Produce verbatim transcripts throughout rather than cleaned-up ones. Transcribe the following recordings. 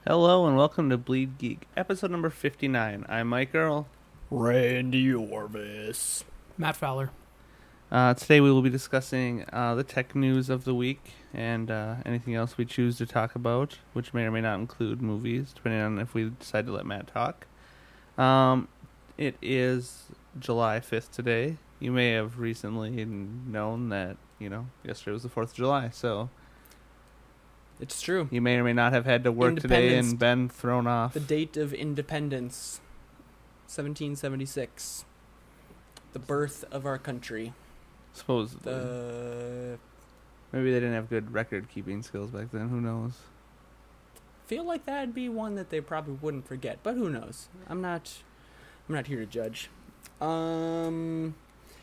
Hello and welcome to Bleed Geek, episode number fifty-nine. I'm Mike Earl. Randy Orvis. Matt Fowler. Uh, today we will be discussing uh, the tech news of the week and uh, anything else we choose to talk about, which may or may not include movies, depending on if we decide to let Matt talk. Um, it is July fifth today. You may have recently known that, you know, yesterday was the fourth of July, so It's true. you may or may not have had to work today and been thrown off. The date of independence, seventeen seventy-six. The birth of our country. Supposedly. The Maybe they didn't have good record-keeping skills back then. Who knows? feel like that'd be one that they probably wouldn't forget, but who knows? I'm not. I'm not here to judge. Um.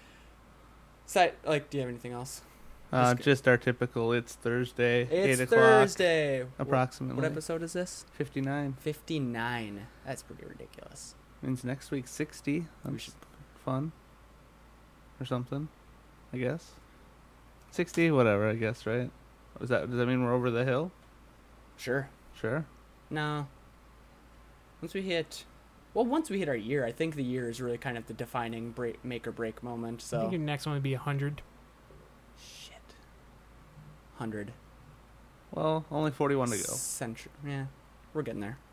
So, like, do you have anything else? Uh, Just- just our typical, it's Thursday, It's eight o'clock, Thursday. approximately. What episode is this? fifty-nine. fifty-nine. That's pretty ridiculous. Means next week, sixty. We That's should- fun. Or something, I guess. sixty, whatever, I guess, right? Is that, does that mean we're over the hill? Sure. Sure. No. Once we hit, well, once we hit our year, I think the year is really kind of the defining break, make or break moment. I So, think your next one would be one hundred. shit, hundred. Well, only forty-one to go. Century. Yeah, we're getting there.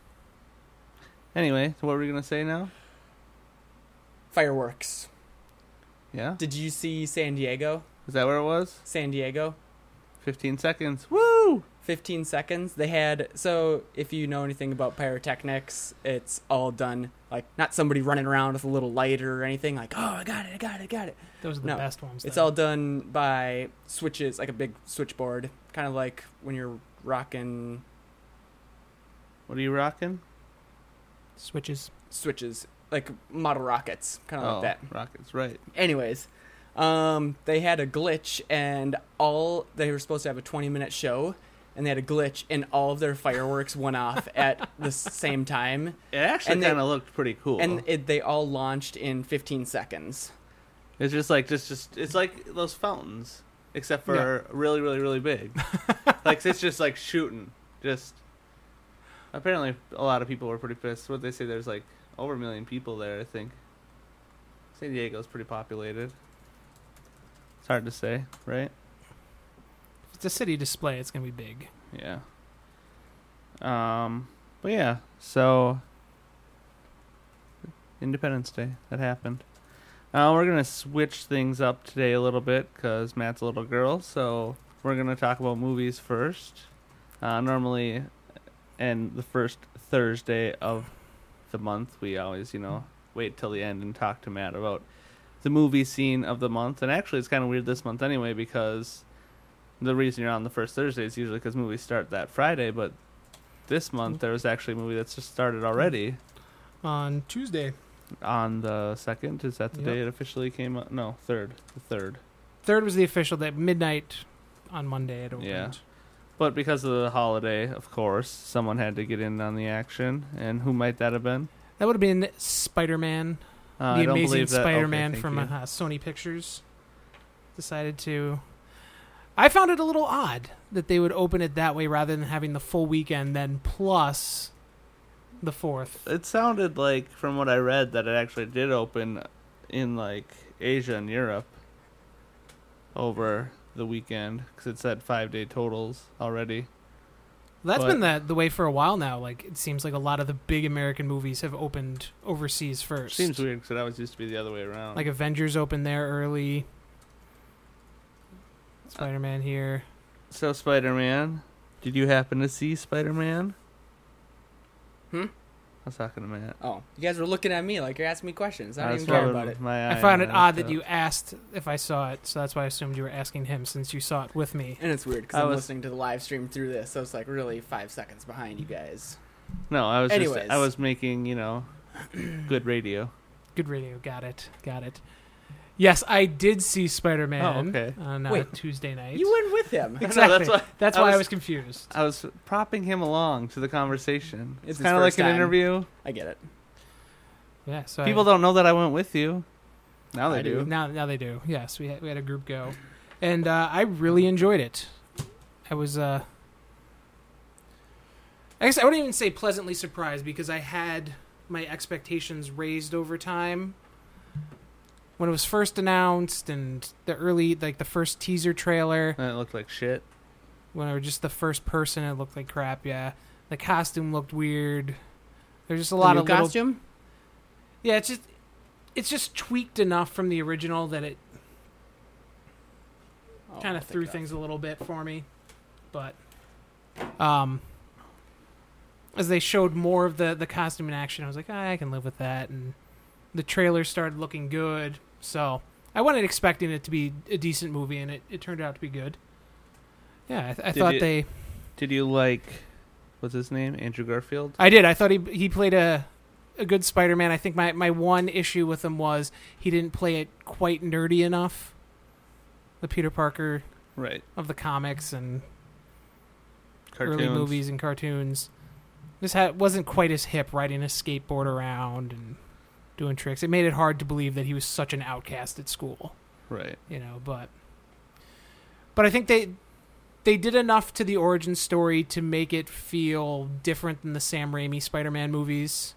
Anyway, so what were we going to say now? Fireworks. Yeah? Did you see San Diego? Is that where it was? San Diego. fifteen seconds. Woo! fifteen seconds. They had, so if you know anything about pyrotechnics, it's all done, like, not somebody running around with a little lighter or anything, like, oh, I got it, I got it, I got it. Those are the No, best ones. It's though. all done by switches, like a big switchboard, kind of like when you're rocking What are you rocking? switches. switches, like model rockets, kind of oh, like that. rockets, right. Anyways, um, they had a glitch, and all they were supposed to have a twenty minute show, and they had a glitch, and all of their fireworks went off at the same time, It actually And they- kind of looked pretty cool. and it, they all launched in fifteen seconds. It's just like just just it's like those fountains, except for really really really big. Like it's just like shooting. Just apparently a lot of people were pretty pissed. What they say, there's like over a million people there. I think San Diego's pretty populated. It's hard to say, right? If it's a city display, it's going to be big. Yeah. Um. But yeah. So Independence Day, that happened. Uh, we're gonna switch things up today a little bit because Matt's a little girl, so we're gonna talk about movies first. Uh, normally, and the first Thursday of the month, we always, you know, wait till the end and talk to Matt about the movie scene of the month. And actually, it's kind of weird this month anyway because the reason you're on the first Thursday is usually because movies start that Friday, but this month there was actually a movie that's just started already. On Tuesday. On the second, is that the Yep. day it officially came out? No, third. The third. Third was the official day. Midnight on Monday it opened. Yeah. But because of the holiday, of course, someone had to get in on the action. And who might that have been? That would have been Spider-Man. Uh, I the don't Amazing believe that. Spider-Man Okay, from thank uh, you. Sony Pictures. Decided to... I found it a little odd that they would open it that way rather than having the full weekend then plus the fourth. It sounded like, from what I read, that it actually did open in, like, Asia and Europe over the weekend. Because it said five-day totals already. That's But- been the, the way for a while now. Like, it seems like a lot of the big American movies have opened overseas first. Seems weird because it always used to be the other way around. Like Avengers opened there early. Spider-Man here. So, Spider-Man. Did you happen to see Spider-Man? Hmm? I was talking to Matt. Oh, you guys were looking at me like you're asking me questions. I I don't was even care rubbing about it. my I eye found on it odd so- that you asked if I saw it, so that's why I assumed you were asking him since you saw it with me. And it's weird I because I'm was- listening to the live stream through this, so it's like really five seconds behind you guys. No, I was Anyways. just I was making, you know, good radio. Good radio. Got it. Got it. Yes, I did see Spider-Man Oh, okay. on uh, Wait, Tuesday night. You went with him. No, Exactly. that's why- That's I why I was- was confused. I was propping him along to the conversation. It's It's his kind of like first an time. interview. I get it. Yeah. So People I, don't know that I went with you. Now they I do. do. now now they do. Yes, we had, we had a group go, and uh, I really enjoyed it. I was uh, I guess I wouldn't even say pleasantly surprised because I had my expectations raised over time. When it was first announced and the early, like the first teaser trailer. And it looked like shit. When it was just the first person, it looked like crap, yeah. The costume looked weird. There's just a lot the new of little... costume? Yeah, it's just it's just tweaked enough from the original that it Oh, kind I'll of threw think things a little bit for me. But um, as they showed more of the, the costume in action, I was like, ah, I can live with that. And the trailer started looking good. So I wasn't expecting it to be a decent movie, and it, it turned out to be good. Yeah, I, th- I thought you, they... Did you like... What's his name? Andrew Garfield? I did. I thought he he played a a good Spider-Man. I think my, my one issue with him was he didn't play it quite nerdy enough. The Peter Parker Right. of the comics and Cartoons. early movies and cartoons. This had, wasn't quite as hip, riding a skateboard around and doing tricks. It made it hard to believe that he was such an outcast at school. Right. You know, but but I think they they did enough to the origin story to make it feel different than the Sam Raimi Spider-Man movies,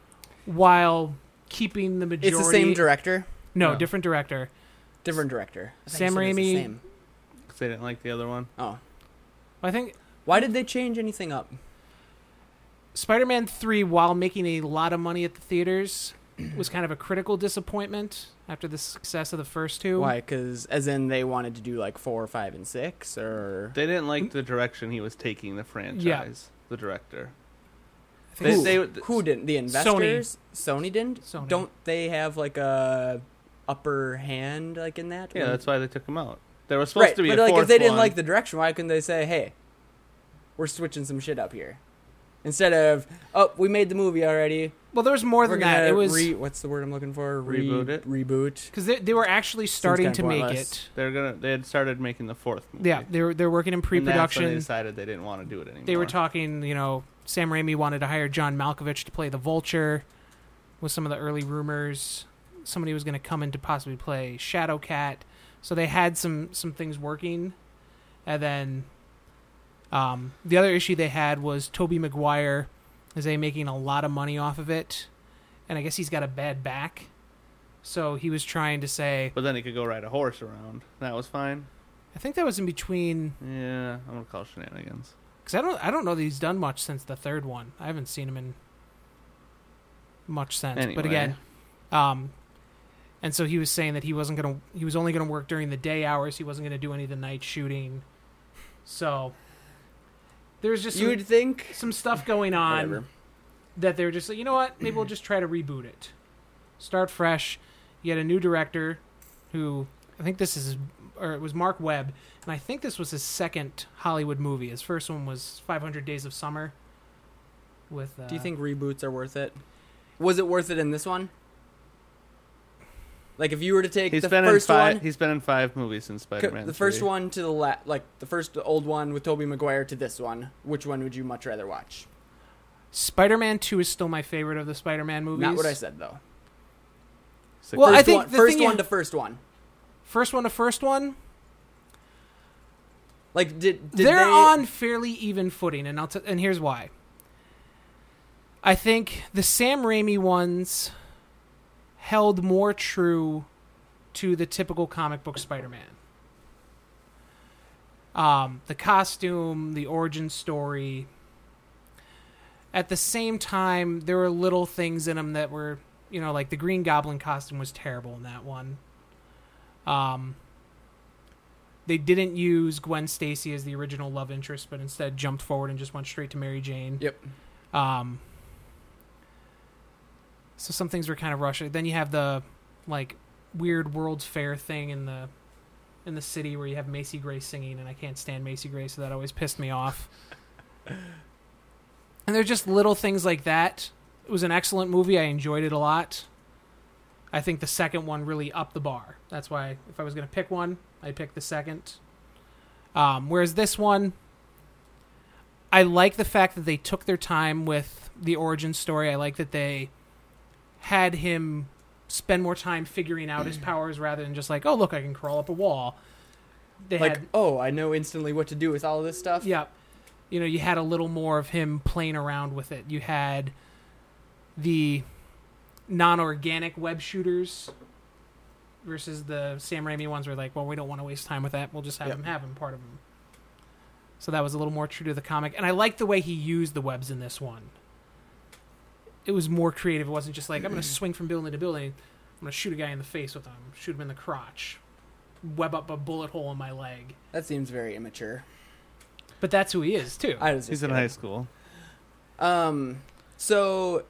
while keeping the majority. It's the same director? No, No. different director. Different director. I thought Sam you said it was the Raimi- same. Because they didn't like the other one. Oh. I think Why did they change anything up? Spider-Man three, while making a lot of money at the theaters, was kind of a critical disappointment after the success of the first two. Why? Because, as in, they wanted to do like four, five, and six, or They didn't like the direction he was taking the franchise. The director. I think who, They- they- who didn't? The investors? Sony, didn't. Sony. Don't they have like a upper hand like in that? Yeah, When- that's why they took him out. There was supposed right. to be But a like, fourth if they didn't one. like the direction, why couldn't they say, "Hey, we're switching some shit up here," instead of, "Oh, we made the movie already. Well, there was more We're than gonna that. It was re- what's the word I'm looking for? Re- Reboot it? Reboot. because they, they were actually starting kinda to make pointless. it. They're gonna. They had started making the fourth movie. Yeah, they were they're working in And that's when pre-production. they decided they didn't want to do it anymore. They were talking, you know, Sam Raimi wanted to hire John Malkovich to play the Vulture, with some of the early rumors. Somebody was going to come in to possibly play Shadowcat. So they had some, some things working. And then um, the other issue they had was Tobey Maguire is they making a lot of money off of it. And I guess he's got a bad back. So he was trying to say... But then he could go ride a horse around. That was fine. I think that was in between... Yeah, I'm gonna call shenanigans. Because I don't, I don't know that he's done much since the third one. I haven't seen him in much since. But Anyway. again, um, and so he was saying that he wasn't gonna, he was only gonna work during the day hours. He wasn't gonna do any of the night shooting. So there's just You some, would think. some stuff going on Whatever. that they're just like, you know what? Maybe we'll just try to reboot it, start fresh. You had a new director, who I think this is, or it was Mark Webb, and I think this was his second Hollywood movie. His first one was five hundred Days of Summer. With uh, Do you think reboots are worth it? Was it worth it in this one? Like, if you were to take He's the been in first five. one, He's been in five movies since co- Spider-Man. the first three. one to the la- like the first old one with Tobey Maguire to this one, which one would you much rather watch? Spider-Man two is still my favorite of the Spider-Man movies. Not what I said though. Six- Well, first I think one, the first thing one you- to first one. First one to first one, Like, did, did they're they, on fairly even footing, and I'll t- and here's why. I think the Sam Raimi ones held more true to the typical comic book Spider-Man. Um, the costume, the origin story. At the same time, there were little things in them that were, you know, like the Green Goblin costume was terrible in that one. Um, they didn't use Gwen Stacy as the original love interest, but instead jumped forward and just went straight to Mary Jane. Yep. Um, so some things were kind of rushed. Then you have the like weird World's Fair thing in the in the city where you have Macy Gray singing, and I can't stand Macy Gray, so that always pissed me off. And they're just little things like that. It was an excellent movie. I enjoyed it a lot. I think the second one really upped the bar. That's why if I was going to pick one, I'd pick the second. Um, whereas this one, I like the fact that they took their time with the origin story. I like that they had him spend more time figuring out his powers rather than just like, oh, look, I can crawl up a wall. They Like, had, oh, I know instantly what to do with all of this stuff. yeah. you know, you had a little more of him playing around with it. You had the non-organic web shooters versus the Sam Raimi ones were like, well, we don't want to waste time with that. We'll just have Yep. him have him part of them. So that was a little more true to the comic. And I liked the way he used the webs in this one. It was more creative. It wasn't just like, I'm going to swing from building to building. I'm going to shoot a guy in the face with them, shoot him in the crotch, web up a bullet hole in my leg. That seems very immature. But that's who he is, too. I was He's just in kidding. high school. Um, so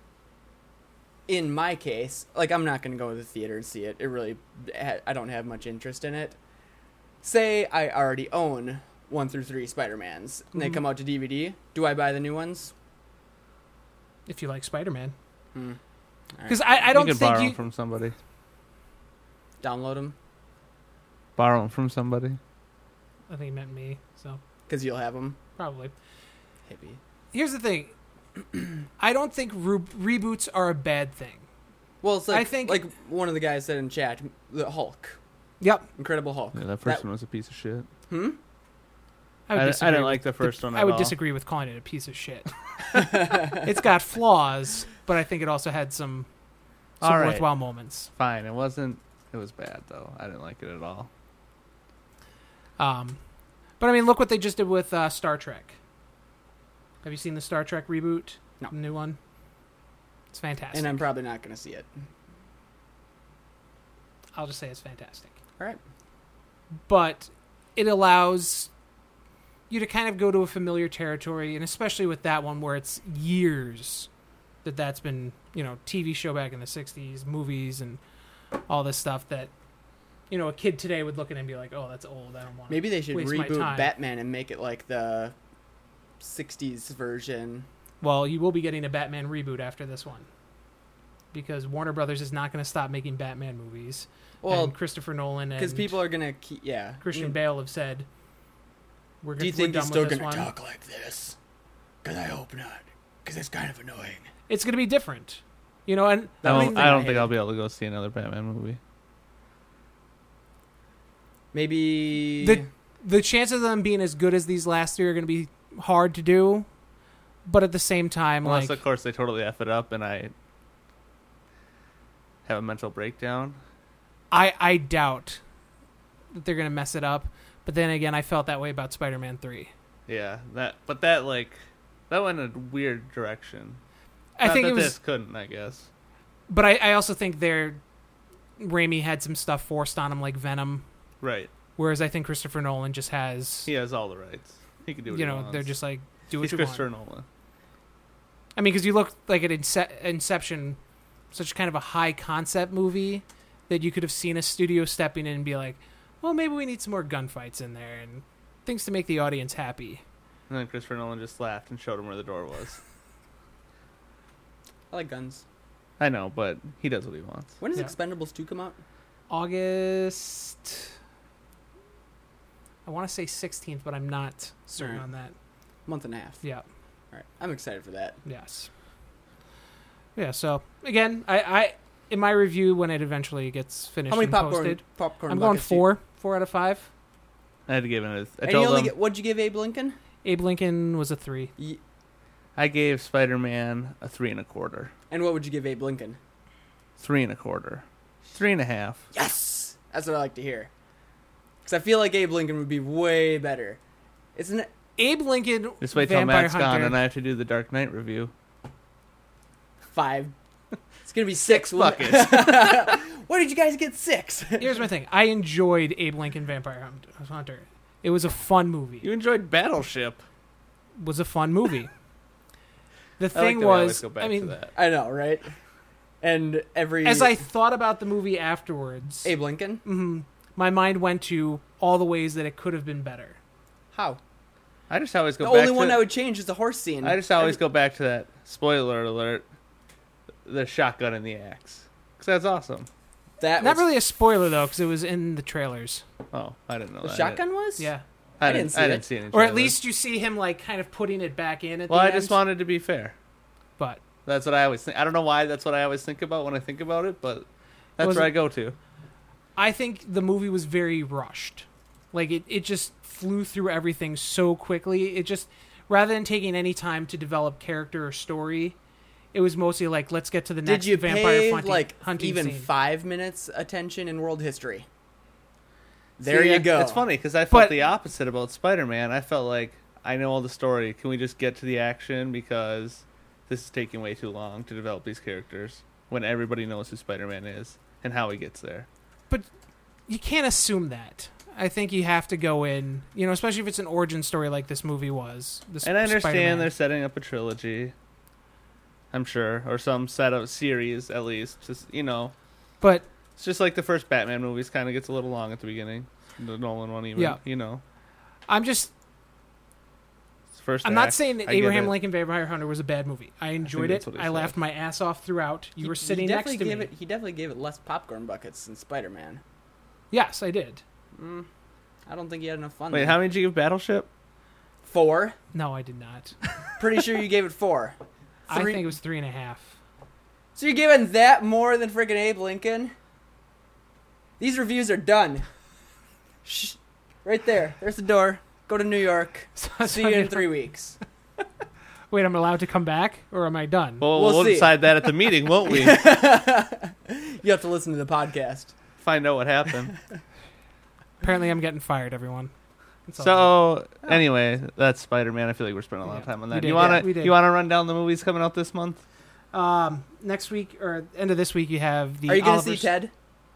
in my case, like I'm not going to go to the theater and see it. It really, I don't have much interest in it. Say I already own one through three Spider-Mans and they Mhm. come out to D V D. Do I buy the new ones? If you like Spider-Man. Hmm. Because I, I don't you could think borrow you... them from somebody. Download them Borrow them from somebody. I think he meant me, so because you'll have them. probably. Hippie. Here's the thing. I don't think re- reboots are a bad thing. Well, it's like, I think- like one of the guys said in chat, the Hulk, Yep. Incredible Hulk. Yeah, that first That- one was a piece of shit. Hmm. I, would I, I disagree didn't with like the first one at I would all. disagree with calling it a piece of shit. It's got flaws, but I think it also had some, some All right. worthwhile moments. Fine, it wasn't. It was bad though. I didn't like it at all. Um, but I mean, look what they just did with uh, Star Trek. Have you seen the Star Trek reboot? No. The new one? It's fantastic. And I'm probably not going to see it. I'll just say it's fantastic. All right. But it allows you to kind of go to a familiar territory, and especially with that one where it's years that that's been, you know, T V show back in the sixties, movies, and all this stuff that, you know, a kid today would look at it and be like, oh, that's old, I don't want Maybe they should waste my reboot time. Batman and make it like the sixties version. Well, you will be getting a Batman reboot after this one. Because Warner Brothers is not going to stop making Batman movies. Well, and Christopher Nolan and because people are going to keep, yeah. Christian Mm. Bale have said, we're Do you we're think done he's with still this going to one. talk like this? Because I hope not. Because it's kind of annoying. It's going to be different. You know, and I The only don't, thing I I don't think hate- I'll be able to go see another Batman movie. Maybe. The- the chances of them being as good as these last three are going to be hard to do. But at the same time, Unless, like, of course, they totally F it up and I have a mental breakdown. I, I doubt that they're going to mess it up. But then again, I felt that way about Spider-Man three. Yeah, that. But that like that went in a weird direction. I Not think that it was, this couldn't. I guess. but I, I also think they're Raimi had some stuff forced on him, like Venom. Right. Whereas I think Christopher Nolan just has, He has all the rights. He can do what you he know, wants. they're just like, do what He's you Christopher want. Nolan. I mean, because you look like at Ince- Inception, such kind of a high concept movie that you could have seen a studio stepping in and be like, well, maybe we need some more gunfights in there and things to make the audience happy. And then Christopher Nolan just laughed and showed him where the door was. I like guns. I know, but he does what he wants. When does Yeah. Expendables two come out? August, I want to say sixteenth, but I'm not certain Alright. on that. Month and a half. Yeah. All right. I'm excited for that. Yes. Yeah. So again, I, I in my review when it eventually gets finished How many and popcorn posted, popcorn I'm going buckets do four, four out of five. I had to give it a. I You, and you told only him get, what'd you give Abe Lincoln? Abe Lincoln was a three. Ye- I gave Spider-Man a three and a quarter. and what would you give Abe Lincoln? Three and a quarter. Three and a half. Yes! That's what I like to hear. Because I feel like Abe Lincoln would be way better. Isn't it? Abe Lincoln, Just wait till Vampire Matt's Hunter. gone and I have to do the Dark Knight review. Five. It's going to be six. Fuck wouldn't it. Why did you guys get six? Here's my thing. I enjoyed Abe Lincoln Vampire Hunt- Hunter. It was a fun movie. You enjoyed Battleship. It was a fun movie. The I like thing that we always was, go back I mean, to that. I know, right? And every... as I thought about the movie afterwards, Abe Lincoln? mhm, my mind went to all the ways that it could have been better. How? I just always go The back only to one I would change is the horse scene. I just always Every- go back to that. Spoiler alert. The shotgun and the axe. Because that's awesome. That Not was- really a spoiler though, because it was in the trailers. Oh, I didn't know The that. shotgun was? Yeah, I I didn't, didn't see I it. didn't see any or at trailers. least you see him like kind of putting it back in at Well, the I end. just wanted to be fair. But That's what I always think. I don't know why that's what I always think about when I think about it, but that's Was where it- I go to. I think the movie was very rushed. Like it, it just flew through everything so quickly. It just, rather than taking any time to develop character or story, it was mostly like, let's get to the next Did you vampire pay hunting, like hunting even scene. five minutes attention in world history? There See, you it- go. It's funny because I felt But- the opposite about Spider-Man. I felt like I know all the story. Can we just get to the action because this is taking way too long to develop these characters when everybody knows who Spider-Man is and how he gets there. You can't assume that. I think you have to go in, you know, especially if it's an origin story like this movie was. This And I understand Spider-Man. they're setting up a trilogy. I'm sure, or some set of series at least. Just you know, But it's just like the first Batman movies. Kind of gets a little long at the beginning. The Nolan one, even. Yeah. You know, I'm just, it's first. I'm not act. saying that I get Abraham it. Lincoln Vampire Hunter was a bad movie. I enjoyed that's it. what he I said. laughed my ass off throughout. You He- were sitting he next definitely to gave me. It, he definitely gave it less popcorn buckets than Spider-Man. Yes, I did. Mm, I don't think you had enough fun. Wait, there. how many did you give Battleship? Four? No, I did not. Pretty sure you gave it four. I Three- think it was three and a half. So you're giving that more than freaking Abe Lincoln? These reviews are done. Shh. Right there. There's the door. Go to New York. See you in three weeks. Wait, I'm allowed to come back, or am I done? Well, We'll we'll, see. decide that at the meeting, won't we? You have to listen to the podcast. Find out what happened. Apparently, I'm getting fired, everyone. That's all So anyway, that's Spider-Man. I feel like we're spending a lot of Yeah, time on we that. did, you yeah, wanna we did. you wanna run down the movies coming out this month? Um, next week or end of this week, you have the. Are you going to Oliver see Ted?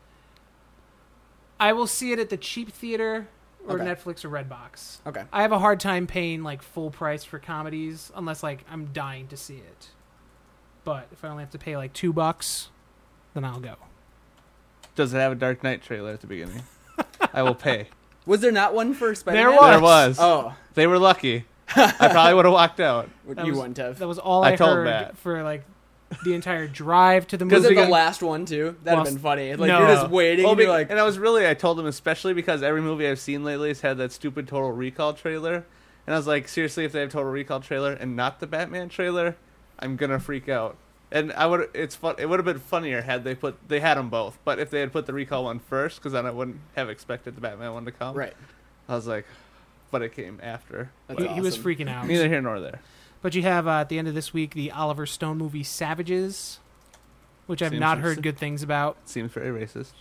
I will see it at the cheap theater or Okay. Netflix or Redbox. Okay. I have a hard time paying like full price for comedies unless like I'm dying to see it. But if I only have to pay like two bucks, then I'll go. Does it have a Dark Knight trailer at the beginning? I will pay. Was there not one for Spider-Man? There was. There was. Oh, They were lucky. I probably would have walked out. That you was- wouldn't have. That was all I I, told heard Matt. for like the entire drive to the Was movie. it we the got- last one, too? That'd Well, have been funny. Like, no. you're just waiting. Well, and you're be- like, and I was really, I told him especially because every movie I've seen lately has had that stupid Total Recall trailer. And I was like, seriously, if they have Total Recall trailer and not the Batman trailer, I'm gonna freak out. And I would, it's fun. It would have been funnier had they put, they had them both. But if they had put the Recall one first, because then I wouldn't have expected the Batman one to come. right. I was like, but it came after. That's he, he was awesome. freaking out. Neither here nor there. But you have uh, at the end of this week the Oliver Stone movie Savages, which I've Seems not interesting. heard good things about. Seems very racist.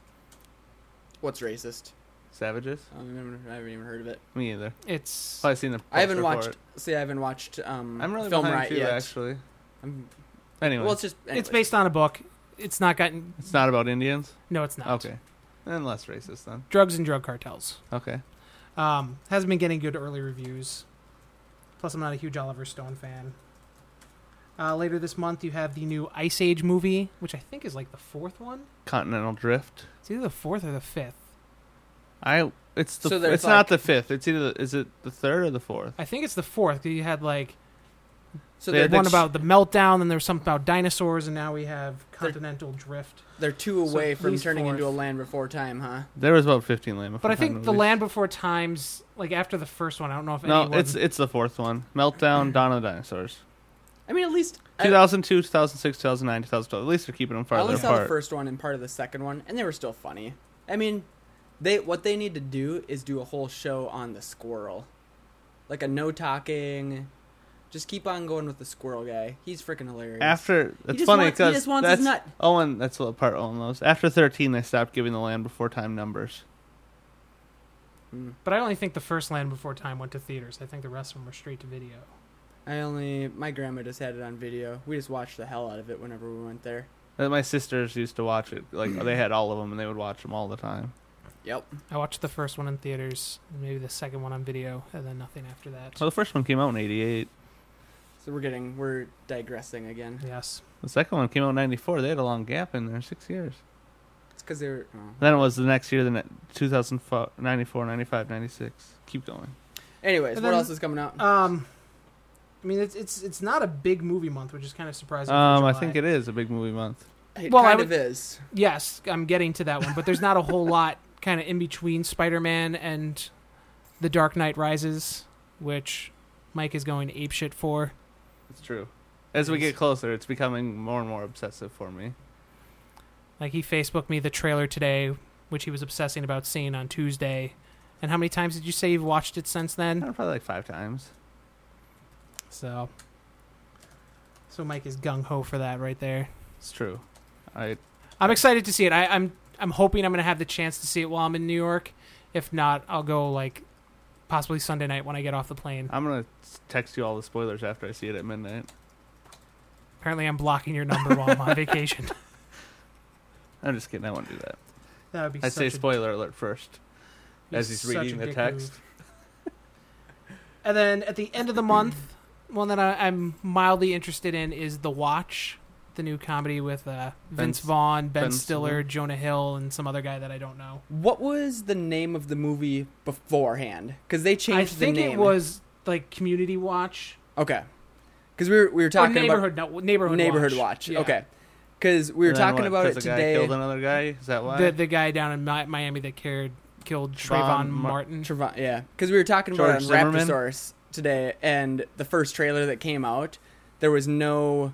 What's racist? Savages? I haven't, I haven't even heard of it. Me either. It's I've seen the. I haven't poster for watched. it. See, I haven't watched um, I'm really Film behind Right too, yet. actually. I'm, Anyway, well, it's, it's just. it's anyways. based on a book. It's not gotten. not about Indians. No, it's not. Okay, and less racist then. Drugs and drug cartels. Okay. Um, hasn't been getting good early reviews. Plus, I'm not a huge Oliver Stone fan. Uh, later this month, you have the new Ice Age movie, which I think is like the fourth one. Continental Drift. It's either the fourth or the fifth. I. It's the. So there's it's not like- the fifth. It's either. The, is it the third or the fourth? I think it's the fourth. 'Cause you had like So They they're, had one ex- about the meltdown, then there was something about dinosaurs, and now we have Continental Drift. they're two so away at from least turning into a fourth. Land Before Time, huh? There was about fifteen Land Before But I Time think the movies. Land Before Times, like after the first one, I don't know if No, anyone. it's it's the fourth one. Meltdown, Dawn of the Dinosaurs. I mean, at least. I, two thousand two, two thousand six, two thousand nine, two thousand twelve. At least they're keeping them I farther only saw the apart. first one and part of the second one, and they were still funny. I mean, they what they need to do is do a whole show on the squirrel, like a no talking. Just keep on going with the squirrel guy. He's freaking hilarious. After it's just funny wants- he because just wants that's his nut. Owen. That's the part Owen loves. After thirteen, they stopped giving the Land Before Time numbers. Mm. But I only think the first Land Before Time went to theaters. I think the rest of them were straight to video. I only my grandma just had it on video. We just watched the hell out of it whenever we went there. Uh, My sisters used to watch it. Like they had all of them, and they would watch them all the time. Yep. I watched the first one in theaters, and maybe the second one on video, and then nothing after that. Well, the first one came out in eighty-eight. So we're getting we're digressing again. Yes. The second one came out in ninety-four. They had a long gap in there, six years. It's because they were. Oh. Then it was the next year, the ne- two thousand ninety-four, ninety-five, ninety-six. Keep going. Anyways, And what then- else is coming out? Um, I mean, it's it's it's not a big movie month, which is kind of surprising. for Um, I July. think it is a big movie month. It well, I kind would- of is. Yes, I'm getting to that one, but there's not a whole lot kind of in between Spider-Man and The Dark Knight Rises, which Mike is going apeshit for. It's true. As we get closer, it's becoming more and more obsessive for me. Like he Facebooked me the trailer today, which he was obsessing about seeing on Tuesday, And how many times did you say you've watched it since then? Uh, Probably like five times. So, so Mike is gung ho for that right there. It's true. I I'm excited to see it. I, I'm I'm hoping I'm going to have the chance to see it while I'm in New York. If not, I'll go like possibly Sunday night when I get off the plane. I'm gonna text you all the spoilers after I see it at midnight. Apparently, I'm blocking your number while I'm on vacation. I'm just kidding. I won't do that. That would be. I such say a, spoiler alert first as he's such a reading the dick text. move. And then at the end of the month, one that I, I'm mildly interested in is The Watch, the new comedy with uh, Vince Vince- Vaughn, Ben, Ben Stiller, Stiller. Jonah Hill, and some other guy that I don't know. What was the name of the movie beforehand? Because they changed I think the name. it was like Community Watch. Okay. Because we were we were Or talking neighborhood, no, about neighborhood, neighborhood watch. watch. Yeah. Okay. Because we were And then talking what, about 'cause it the guy today. killed another guy. Is that why? The the guy down in Mi- Miami that cared, killed Trayvon Trayvon Mar- Martin. Trevon, yeah, because we were talking about it George on Zimmerman? Raptorsaurus today, and the first trailer that came out, there was no,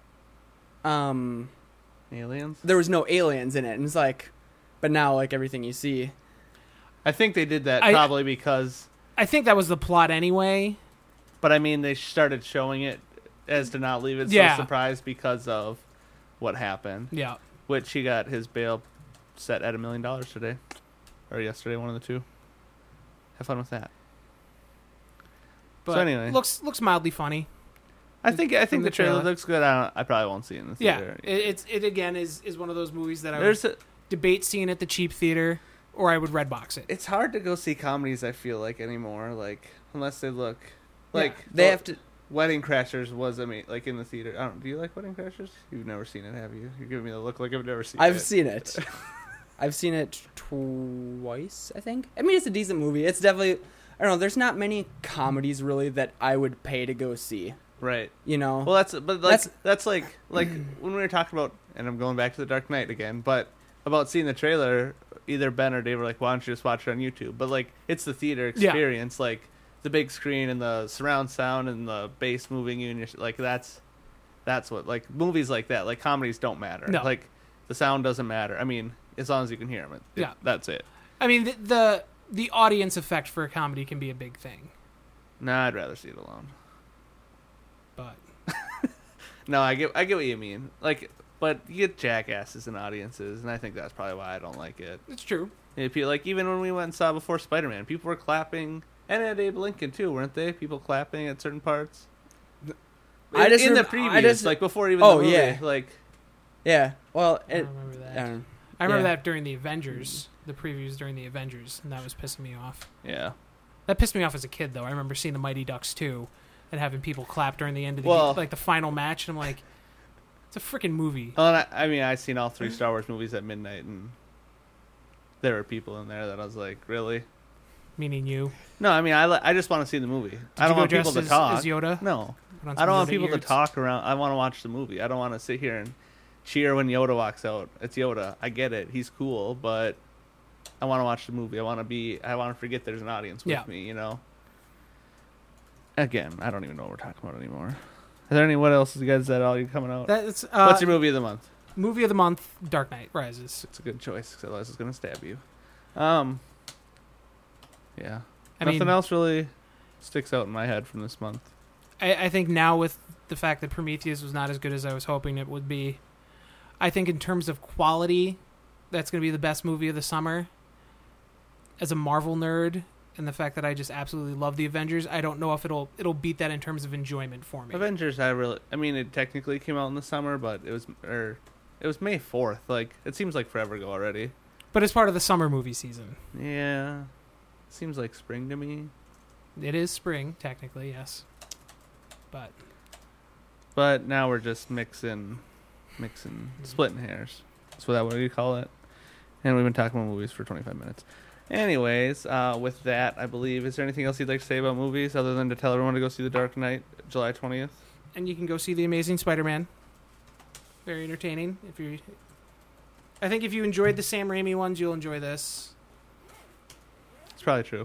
um, Aliens. there was no aliens in it, and it's like, but now like everything you see, I think they did that I- probably because, I think that was the plot anyway. but I mean they started showing it as to not leave it Yeah. so surprised because of what happened. Yeah. Which he got his bail set at a million dollars today, or yesterday, one of the two. Have fun with that. But So anyway. looks looks mildly funny. I think I From think the the trailer trailer. looks good. I don't, I probably won't see it in the Yeah, theater. it, it's it again is is one of those movies that I would There's a, debate seeing at the cheap theater, or I would Redbox it. it's hard to go see comedies. I feel like anymore, like unless they look like Yeah. they have to. Wedding Crashers was I mean like in the theater. I don't. Do you like Wedding Crashers? You've never seen it, have you? You're giving me the look like I've never seen I've it. seen it. I've seen it twice, I think. I mean, it's a decent movie. It's definitely. I don't know. There's not many comedies really that I would pay to go see. Right. You know. Well, that's but like, That's- that's like like when we were talking about, and I'm going back to The Dark Knight again, but about seeing the trailer. Either Ben or Dave were like, "Why don't you just watch it on YouTube?" But like, it's the theater Yeah. experience, like the big screen and the surround sound and the bass moving you, and you're, like that's that's what like movies like that, like comedies don't matter. No. Like the sound doesn't matter. I mean, as long as you can hear them, it, Yeah. that's it. I mean, the, the the audience effect for a comedy can be a big thing, Nah, I'd rather see it alone. but No, I get I get what you mean. Like, but you get jackasses in audiences, and I think that's probably why I don't like it. it's true. If you, like even when we went and saw Before Spider-Man, people were clapping, and at Abe Lincoln too, weren't they? People clapping at certain parts. I In- just in the rem- previews, I just- like before even. Oh, the movie, yeah. like Yeah. Well, I it. don't remember that. I don't know. I remember yeah. that during the Avengers, the previews during the Avengers, and that was pissing me off. yeah. That pissed me off as a kid, though. I remember seeing the Mighty Ducks two, and having people clap during the end of the Well- like the final match, and I'm like, it's a freaking movie. Well, and I, I mean, I've seen all three Star Wars movies at midnight, and there were people in there that I was like, really? Meaning you. No, I mean, I, li- I just want to see the movie. Did I don't you go want people dressed to as, talk. as Yoda? No, Put on I some don't want Yoda people to ears? talk around. I want to watch the movie. I don't want to sit here and cheer when Yoda walks out. It's Yoda. I get it. He's cool, but I want to watch the movie. I want to be. I want to forget there's an audience with Yeah. me. You know. Again, I don't even know what we're talking about anymore. Is there any what else you guys that all you coming out? That's uh, What's your movie of the month? movie of the month? Dark Knight Rises. It's a good choice because otherwise it's gonna stab you. Um. Yeah. I Nothing mean, else really sticks out in my head from this month. I, I think now with the fact that Prometheus was not as good as I was hoping it would be, I think in terms of quality, that's going to be the best movie of the summer. As a Marvel nerd, and the fact that I just absolutely love the Avengers, I don't know if it'll it'll beat that in terms of enjoyment for me. Avengers, I really. I mean, it technically came out in the summer, but it was or it was May fourth. Like it seems like forever ago already. But it's part of the summer movie season. Yeah. Seems like spring to me. It is spring, technically, yes. But But now we're just mixing, mixing, splitting hairs. That's what that what you call it. And we've been talking about movies for twenty-five minutes. Anyways, uh, with that, I believe, is there anything else you'd like to say about movies other than to tell everyone to go see The Dark Knight, July twentieth? and you can go see The Amazing Spider-Man. Very entertaining. If you, I think if you enjoyed the Sam Raimi ones, you'll enjoy this. It's probably true.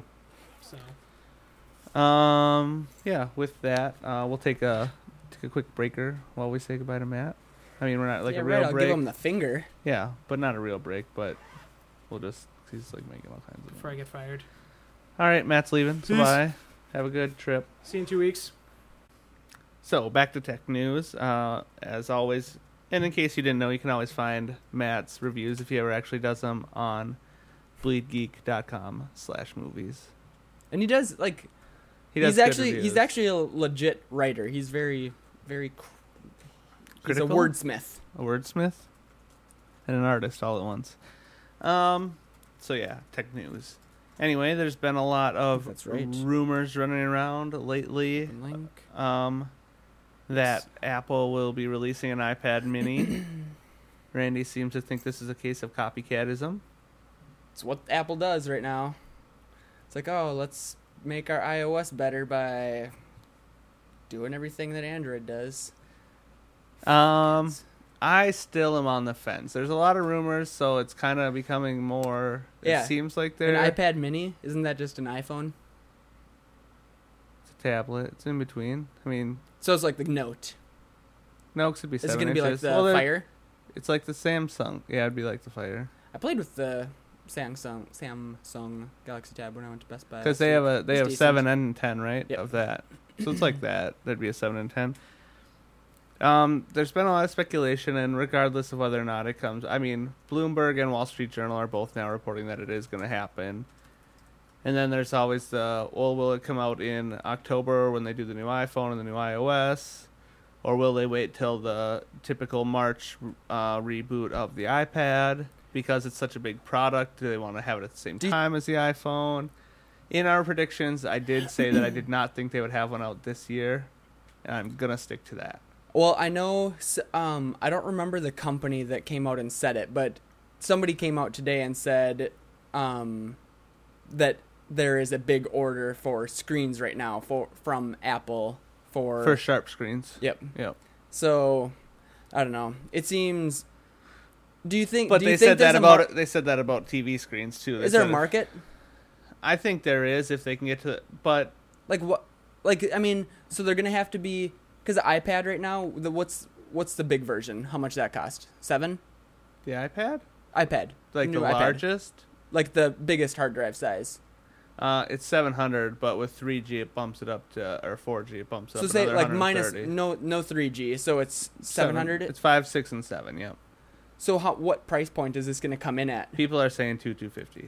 So Um, yeah, with that, uh, we'll take a take a quick breaker while we say goodbye to Matt. I mean, we're not like yeah, a real right, I'll break. give him the finger. Yeah, but not a real break, but we'll just, he's like making all kinds of before I get fired. All right, Matt's leaving. So Peace. bye. Have a good trip. See you in two weeks. So back to tech news. Uh, as always, and in case you didn't know, you can always find Matt's reviews if he ever actually does them on bleedgeek.com slash movies. And he does like He does he's good actually reviews. he's actually a legit writer. He's very very cr- he's a Critical? wordsmith. a wordsmith and an artist all at once. Um, so yeah, tech news. Anyway, there's been a lot of That's right. rumors running around lately. Link. Um, that Apple will be releasing an iPad Mini. Randy seems to think this is a case of copycatism. It's what Apple does right now. It's like, oh, let's make our iOS better by doing everything that Android does. Um, I still am on the fence. There's a lot of rumors, so it's kind of becoming more. Yeah. It seems like An they're iPad Mini, isn't that just an iPhone? it's a tablet. It's in between. I mean, So it's like the Note. no, it could be Is it seven going to be like inches. the Well, they're- Fire? It's like the Samsung. Yeah, it'd be like the Fire I played with the Samsung Samsung Galaxy Tab when I went to Best Buy. because last they week. have a they It's have decent. seven and ten, right? Yep. Of that, so it's like that. There'd be a seven and ten. Um, there's been a lot of speculation, and regardless of whether or not it comes, I mean, Bloomberg and Wall Street Journal are both now reporting that it is going to happen. And then there's always the, well, will it come out in October when they do the new iPhone and the new iOS? Or will they wait till the typical March uh, reboot of the iPad? Because it's such a big product, do they want to have it at the same Do you- time as the iPhone? In our predictions, I did say that I did not think they would have one out this year. And I'm going to stick to that. Well, I know, s- um, I don't remember the company that came out and said it, but somebody came out today and said um, that there is a big order for screens right now for from Apple for. For sharp screens. Yep. Yep. So, I don't know. It seems. Do you think? But do they you think said that there's a about mar- they said that about T V screens too. They Is there a said- market? I think there is if they can get to the, but Like what? Like I mean, so they're gonna have to be because the iPad right now. The what's what's the big version? How much that cost? Seven. the iPad, iPad. like New the iPad. largest, Like the biggest hard drive size. uh, it's seven hundred, but with three G it bumps it up to, or four G it bumps it So up say another like minus one hundred thirty. no no three G, so it's seven hundred. It's five, six, and seven. Yep. So how what price point is this going to come in at? People are saying two two fifty.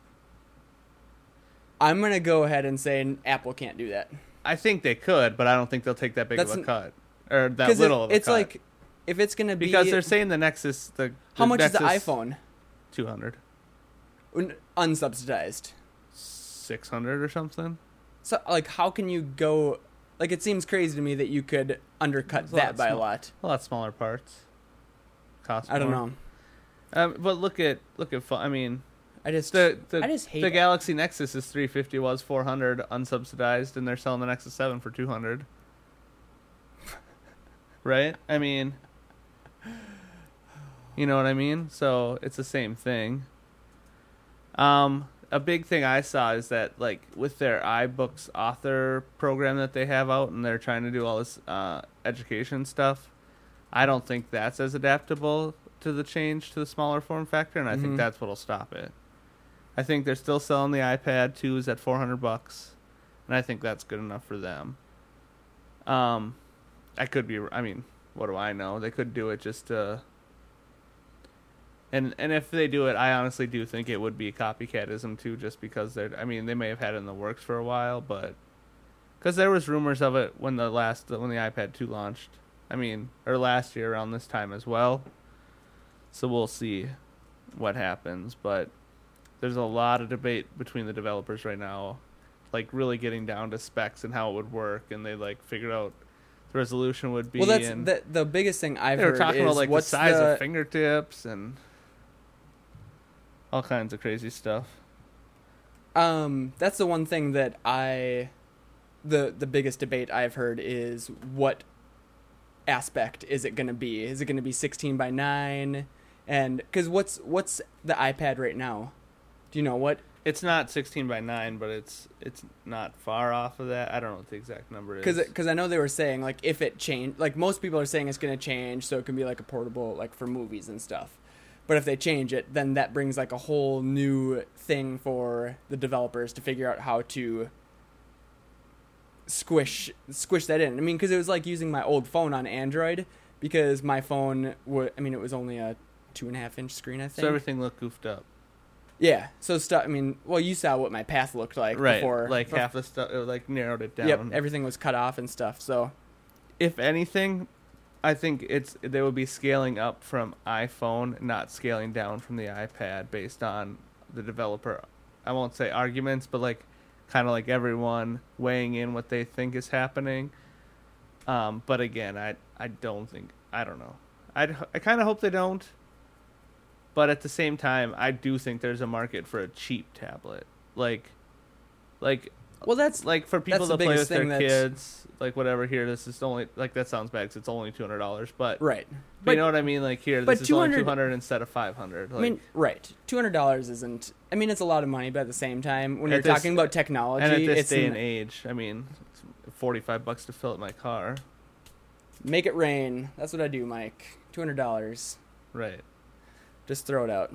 I'm going to go ahead and say Apple can't do that. I think they could, but I don't think they'll take that big That's of a n- cut or that 'Cause little it, of a it's cut. like if it's going to be because they're saying the Nexus the how much is the Nexus iPhone two hundred, Un- unsubsidized? six hundred or something. So like how can you go like it seems crazy to me that you could undercut It's a lot that by a small- lot. A lot smaller parts. Cost I don't more. know. Um, but look at look at fu- I mean I just the the I just hate the it. Galaxy Nexus is three fifty, was four hundred unsubsidized, and they're selling the Nexus seven for two hundred. Right? I mean, you know what I mean? So it's the same thing. Um, a big thing I saw is that like with their iBooks author program that they have out, and they're trying to do all this uh, education stuff. I don't think that's as adaptable to the change to the smaller form factor, and I Mhm. think that's what'll stop it. I think they're still selling the iPad twos at four hundred bucks, and I think that's good enough for them. Um, I could be. I mean, what do I know? They could do it just to. And and if they do it, I honestly do think it would be copycatism too, just because they're. I mean, they may have had it in the works for a while, but because there was rumors of it when the last when the iPad two launched. I mean, or last year around this time as well. So we'll see what happens, but there's a lot of debate between the developers right now, like really getting down to specs and how it would work, and they like figured out the resolution would be. Well, that's and the the biggest thing I've they were heard talking is about like the what's size the, of fingertips and all kinds of crazy stuff. Um, that's the one thing that I, the the biggest debate I've heard is what aspect is it going to be? Is it going to be sixteen by nine? And because what's what's the iPad right now? Do you know what? It's not sixteen by nine, but it's it's not far off of that. I don't know what the exact number is. Because because I know they were saying like if it changed, like most people are saying it's going to change, so it can be like a portable like for movies and stuff. But if they change it, then that brings like a whole new thing for the developers to figure out how to squish squish that in. I mean, because it was like using my old phone on Android, because my phone would. I mean, it was only a two and a half inch screen, I think. So everything looked goofed up. Yeah. So stuff. I mean, well, you saw what my path looked like Right. before. Like before, half the stuff, it like narrowed it down. Yep. Everything was cut off and stuff. So. If anything, I think it's they would be scaling up from iPhone, not scaling down from the iPad based on the developer. I won't say arguments, but like kind of like everyone weighing in what they think is happening. Um, but again, I I don't think I don't know. I I kind of hope they don't. But at the same time, I do think there's a market for a cheap tablet, like like. Well, that's like for people that's to the play biggest with their thing that's- kids, like whatever. Here, this is only like that sounds bad because it's only two hundred dollars, but right. but But you know what I mean. Like here, but this is only two hundred two hundred instead of five hundred. Like, I mean, right. Two hundred dollars isn't. I mean, it's a lot of money, but at the same time, when At you're this- talking about technology, and at this it's day an- and age, I mean, it's forty-five bucks to fill up my car, make it rain. That's what I do, Mike. Two hundred dollars. right? Just throw it out.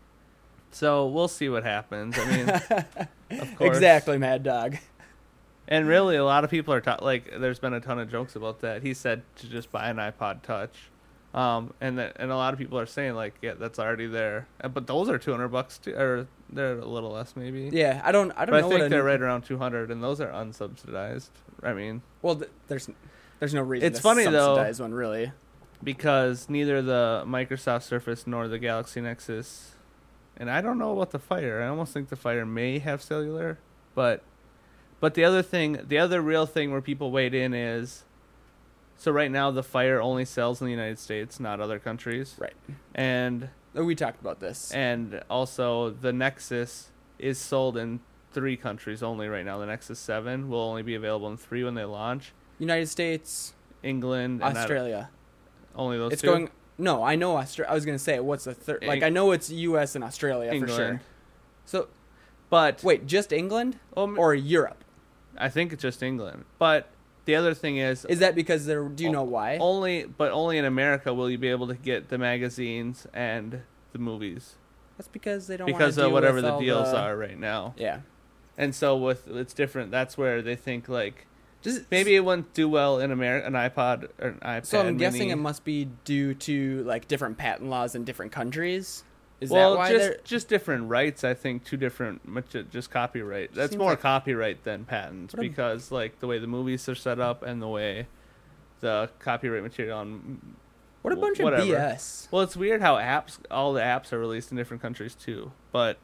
So we'll see what happens. I mean, of course, Exactly, Mad Dog. And really, a lot of people are ta- like, there's been a ton of jokes about that. He said to just buy an iPod Touch, um, and that, and a lot of people are saying like, yeah, that's already there. Uh, But those are two hundred bucks too, or they're a little less maybe. Yeah, I don't. I don't But know I think what. they're a, right around two hundred, and those are unsubsidized. I mean, Well, th- there's there's no reason. It's to funny, though. subsidize one really. because neither the Microsoft Surface nor the Galaxy Nexus, and I don't know about the Fire. I almost think the Fire may have cellular, but but the other thing, the other real thing where people weighed in is, so right now the Fire only sells in the United States, not other countries, Right. and Oh, we talked about this. and also the Nexus is sold in three countries only right now. The Nexus seven will only be available in three when they launch. United States, England, and I- Australia. only those It's two. going. No, I know Australia. I was gonna say what's the third? Like Eng- I know it's U S and Australia England. for sure. So But wait, just England um, or Europe? I think it's just England. But the other thing is, Is that because they're? Do you know why? only but only in America will you be able to get the magazines and the movies That's because they don't because wanna of deal whatever with the all deals the- are right now. Yeah. And so with it's different. That's where they think like Just maybe it wouldn't do well in America, an iPod or an iPad. So I'm guessing mini. it must be due to like different patent laws in different countries. Is well, that why just they're? just different rights. I think two different, much just copyright. That's Seems more like- copyright than patents What a- because like the way the movies are set up and the way the copyright material on. What a bunch whatever. of B S. Well, it's weird how apps, all the apps are released in different countries too. But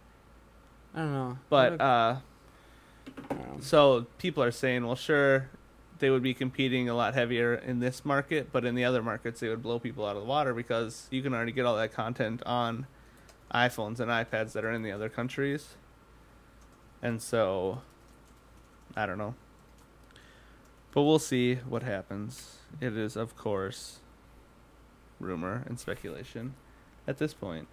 I don't know. but What uh, a- I don't know. so people are saying, well, sure, they would be competing a lot heavier in this market, but in the other markets, they would blow people out of the water because you can already get all that content on iPhones and iPads that are in the other countries. And so, I don't know. But we'll see what happens. It is, of course, rumor and speculation at this point.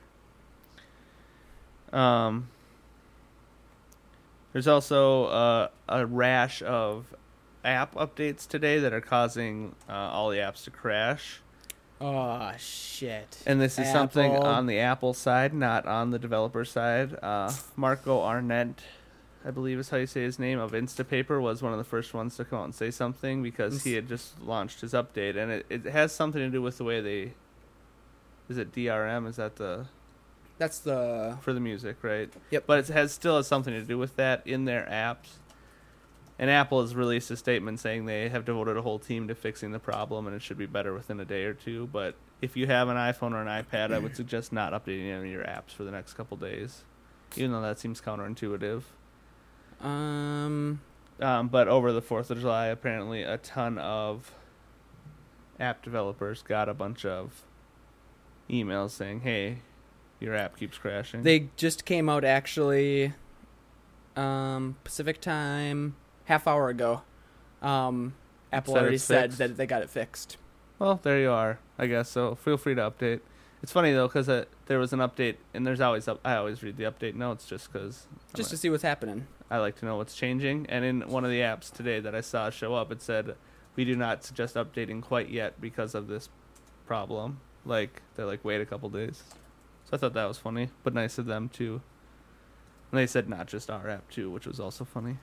Um, there's also uh, a rash of app updates today that are causing uh, all the apps to crash. Oh shit. And this is something Apple. on the Apple side, not on the developer side. Uh, Marco Arnett, I believe is how you say his name, of Instapaper, was one of the first ones to come out and say something because he had just launched his update. And it, it has something to do with the way they... Is it D R M? Is that the... That's the. For the music, right? Yep. But it has still has something to do with that in their apps. And Apple has released a statement saying they have devoted a whole team to fixing the problem and it should be better within a day or two. But if you have an iPhone or an iPad, I would suggest not updating any of your apps for the next couple days, even though that seems counterintuitive. Um. Um, but over the fourth of July, apparently a ton of app developers got a bunch of emails saying, hey, your app keeps crashing. They just came out actually. Um, Pacific time, half hour ago. Um, Apple Said already it's said fixed. that they got it fixed. Well, there you are, I guess. So feel free to update. It's funny though, because uh, there was an update, and there's always up. I always read the update notes just because Just to see what's happening. I like to know what's changing. And in one of the apps today that I saw show up, it said, "We do not suggest updating quite yet because of this problem." Like they're like, wait a couple days. So I thought that was funny, but nice of them too. And they said not just our app too, which was also funny.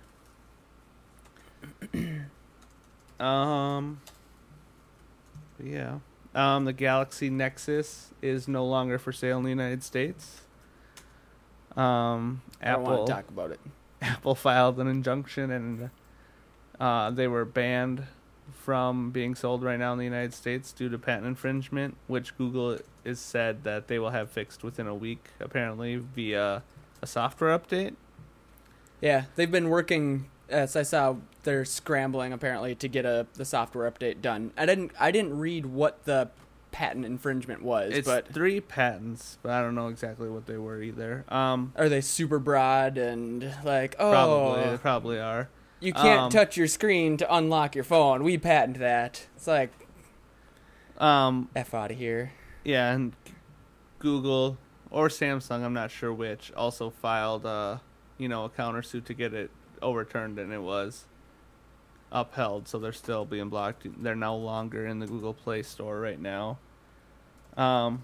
um, but yeah. Um, the Galaxy Nexus is no longer for sale in the United States. Um, I don't Apple want to talk about it. Apple filed an injunction, and uh, they were banned from being sold right now in the United States due to patent infringement, which Google is said that they will have fixed within a week, apparently via a software update. Yeah, they've been working. As I saw, they're scrambling apparently to get a the software update done. I didn't. I didn't read what the patent infringement was, It's but three patents, but I don't know exactly what they were either. Um, are they super broad and like oh, probably they probably are. you can't um, touch your screen to unlock your phone. We patent that. It's like Um, F out of here. yeah, and Google or Samsung, I'm not sure which, also filed uh, you know, a countersuit to get it overturned, and it was upheld, so they're still being blocked. They're no longer in the Google Play Store right now. Um,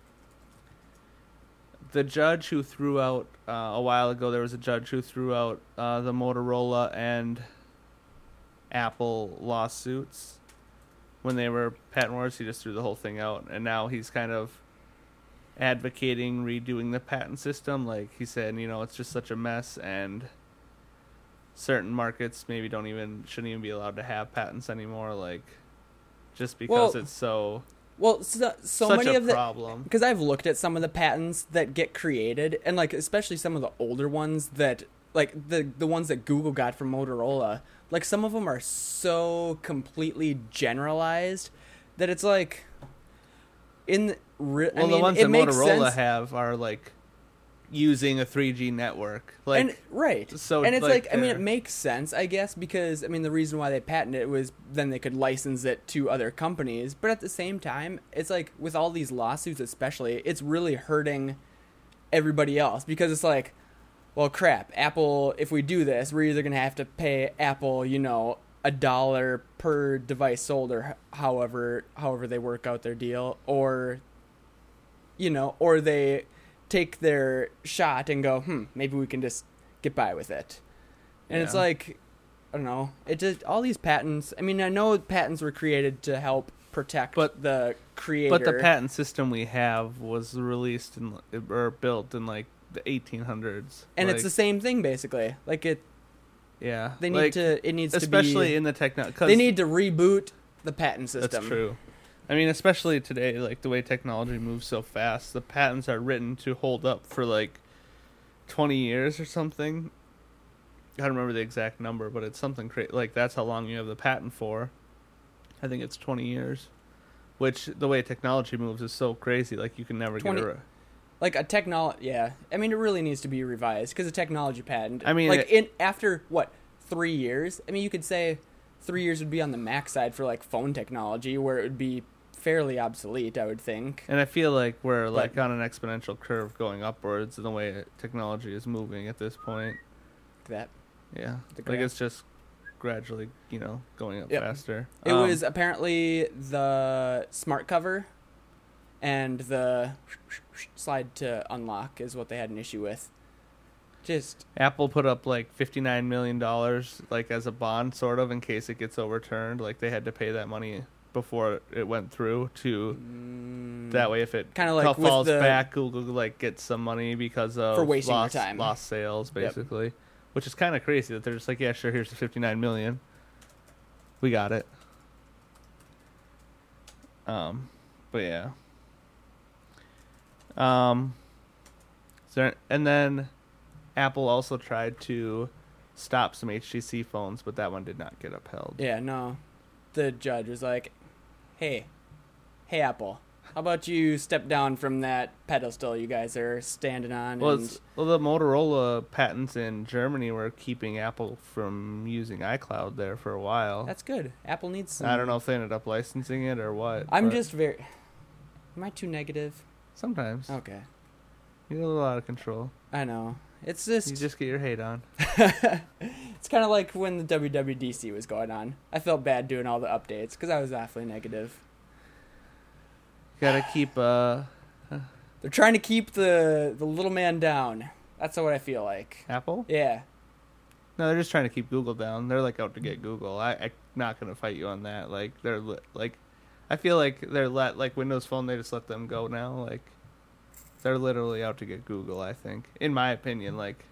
the judge who threw out, uh, a while ago, there was a judge who threw out uh, the Motorola and Apple lawsuits when they were patent wars. He just threw the whole thing out, and now he's kind of advocating redoing the patent system. Like he said, you know, it's just such a mess, and certain markets maybe don't even shouldn't even be allowed to have patents anymore, like just because Well, it's so Well, so, so such many a of the problem. because I've looked at some of the patents that get created, and like especially some of the older ones that like the the ones that Google got from Motorola. Like some of them are so completely generalized that it's like in re- Well, I the mean, ones it that makes Motorola sense. have are like using a three G network, like and right, so and it's like, like, I mean, they're- it makes sense, I guess, because I mean the reason why they patented it was then they could license it to other companies. But at the same time, it's like with all these lawsuits, especially, it's really hurting everybody else because it's like, well, crap, Apple. If we do this, we're either gonna have to pay Apple, you know, a dollar per device sold, or h- however however they work out their deal, or you know, or they take their shot and go, hmm, maybe we can just get by with it. And it's Yeah. like, I don't know, it just all these patents. I mean, I know patents were created to help protect But- the creator. but the patent system we have was released in or built in like the eighteen hundreds, and like, it's the same thing basically. Like it, yeah, they need like, to. It needs especially to be. in the technology. They need to reboot the patent system. That's true. I mean, especially today, like the way technology moves so fast, the patents are written to hold up for like twenty years or something. I don't remember the exact number, but it's something crazy. Like that's how long you have the patent for. I think it's twenty years, which the way technology moves is so crazy. Like you can never twenty get it. Like a technology, yeah. I mean, it really needs to be revised because a technology patent. I mean, like it- in after what three years? I mean, you could say three years would be on the max side for like phone technology, where it would be fairly obsolete. I would think. And I feel like we're like But- on an exponential curve going upwards in the way technology is moving at this point. That Yeah, The like graph. it's just gradually, you know, going up Yep. faster. it Um, was apparently the smart cover and the slide to unlock is what they had an issue with. Just Apple put up like fifty-nine million dollars like as a bond sort of in case it gets overturned. Like they had to pay that money before it went through to mm, that way if it Kinda like with falls the- back, Google like gets some money because of For wasting your lost, time. lost sales Yep. basically. Which is kind of crazy that they're just like, yeah, sure, here's the fifty-nine million. We got it. Um but yeah. Um so, and then Apple also tried to stop some H T C phones, but that one did not get upheld. Yeah, no. The judge was like, "Hey, hey, Apple, how about you step down from that pedestal you guys are standing on?" Well, and it's, well, the Motorola patents in Germany were keeping Apple from using iCloud there for a while. that's good. Apple needs some. I don't know if they ended up licensing it or what. I'm but just very. Am I too negative? sometimes Okay, you get a little out of control. I know. It's just. You just get your hate on. It's kind of like when the W W D C was going on. I felt bad doing all the updates because I was awfully negative. Gotta keep uh, They're trying to keep the the little man down. That's what I feel like. Apple? Yeah. No, they're just trying to keep Google down. They're like out to get Google. I, I'm not gonna fight you on that. Like they're li- like, I feel like they're let like Windows Phone. They just let them go now. Like they're literally out to get Google. I think, in my opinion, like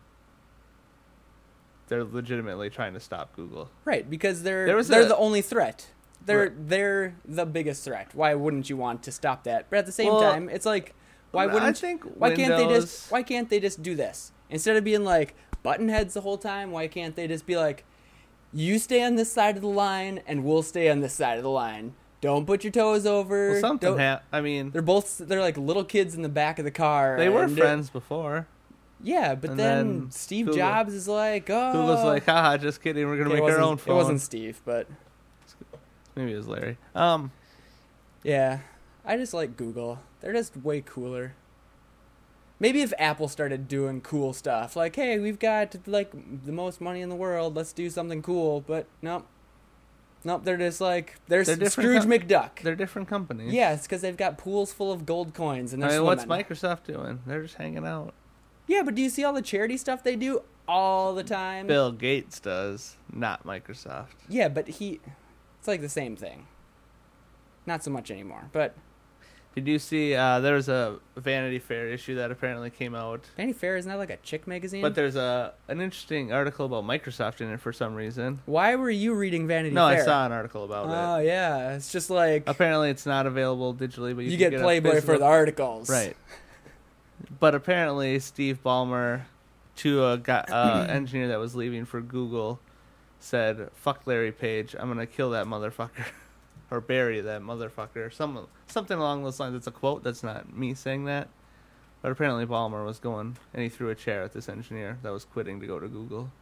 they're legitimately trying to stop Google. Right, because they're There was they're a- the only threat. They're Right. they're the biggest threat. Why wouldn't you want to stop that? But at the same Well, time, it's like why I wouldn't think why can't they Windows- just why can't they just do this? Instead of being like button heads the whole time, why can't they just be like, you stay on this side of the line and we'll stay on this side of the line. Don't put your toes over. Well, something don't- ha- I mean, They're both they're like little kids in the back of the car. they were and- friends before. Yeah, but And then, then Steve Google- Jobs is like, oh, Google's like, haha, just kidding. We're gonna Okay, it make our wasn't- own phone. It wasn't Steve, but Maybe it was Larry. Um, yeah, I just like Google. They're just way cooler. Maybe if Apple started doing cool stuff, like, hey, we've got like the most money in the world, let's do something cool. But nope, nope. They're just like there's They're different Scrooge McDuck. they're different companies. Yeah, it's because they've got pools full of gold coins and I they're mean, what's swimming. Microsoft doing? They're just hanging out. Yeah, but do you see all the charity stuff they do all the time? Bill Gates does, not Microsoft. Yeah, but he, it's like the same thing. Not so much anymore, but Did you see? Uh, there was a Vanity Fair issue that apparently came out, Vanity Fair isn't that like a chick magazine? but there's a an interesting article about Microsoft in it for some reason. Why were you reading Vanity No, Fair? I saw an article about Oh it. yeah, it's just like Apparently, it's not available digitally, but you, you, can get, a Playboy physical- for the articles, right. But apparently, Steve Ballmer, to a guy, uh, engineer that was leaving for Google, said, "Fuck Larry Page. I'm gonna kill that motherfucker." Or bury that motherfucker. Some, something along those lines. It's a quote. That's not me saying that. But apparently Ballmer was going, and he threw a chair at this engineer that was quitting to go to Google.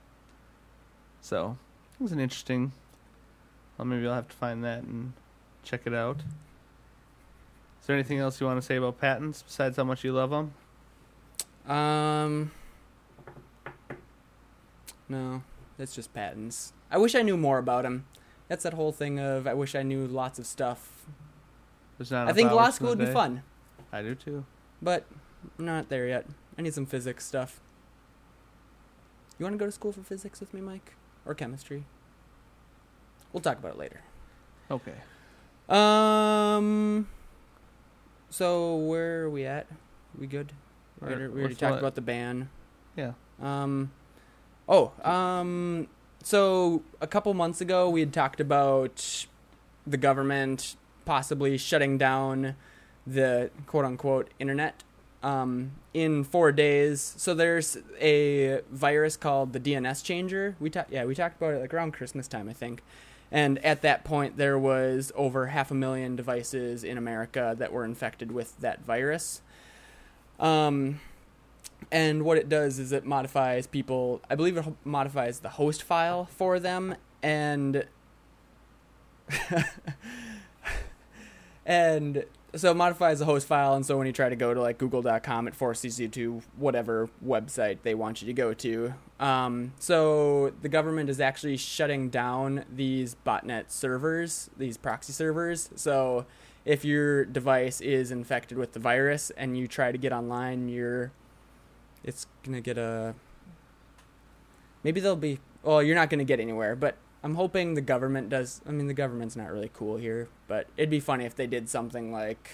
So, it was an interesting... Well, maybe I'll have to find that and check it out. Is there anything else you want to say about patents, besides how much you love them? Um, no, it's just patents. I wish I knew more about them. That's that whole thing of I wish I knew lots of stuff. There's not I enough think law hours in school the would be day. fun, I do too. but I'm not there yet. I need some physics stuff. You want to go to school for physics with me, Mike? Or chemistry? We'll talk about it later. Okay. Um. So where are we at? We good? We Where- already, we already what's talked what? about the ban. Yeah. Um. Oh. Um. So a couple months ago, we had talked about the government possibly shutting down the quote unquote internet um, in four days. So there's a virus called the D N S changer. We talked, yeah, we talked about it like around Christmas time, I think. And at that point, there was over half a million devices in America that were infected with that virus. Um, and what it does is it modifies people. I believe it ho- modifies the host file for them, and and so it modifies the host file. And so when you try to go to like google dot com, it forces you to whatever website they want you to go to. Um, so the government is actually shutting down these botnet servers, these proxy servers. So if your device is infected with the virus and you try to get online, you're it's gonna get a maybe they'll be well you're not gonna get anywhere, but I'm hoping the government does. I mean, the government's not really cool here, but it'd be funny if they did something like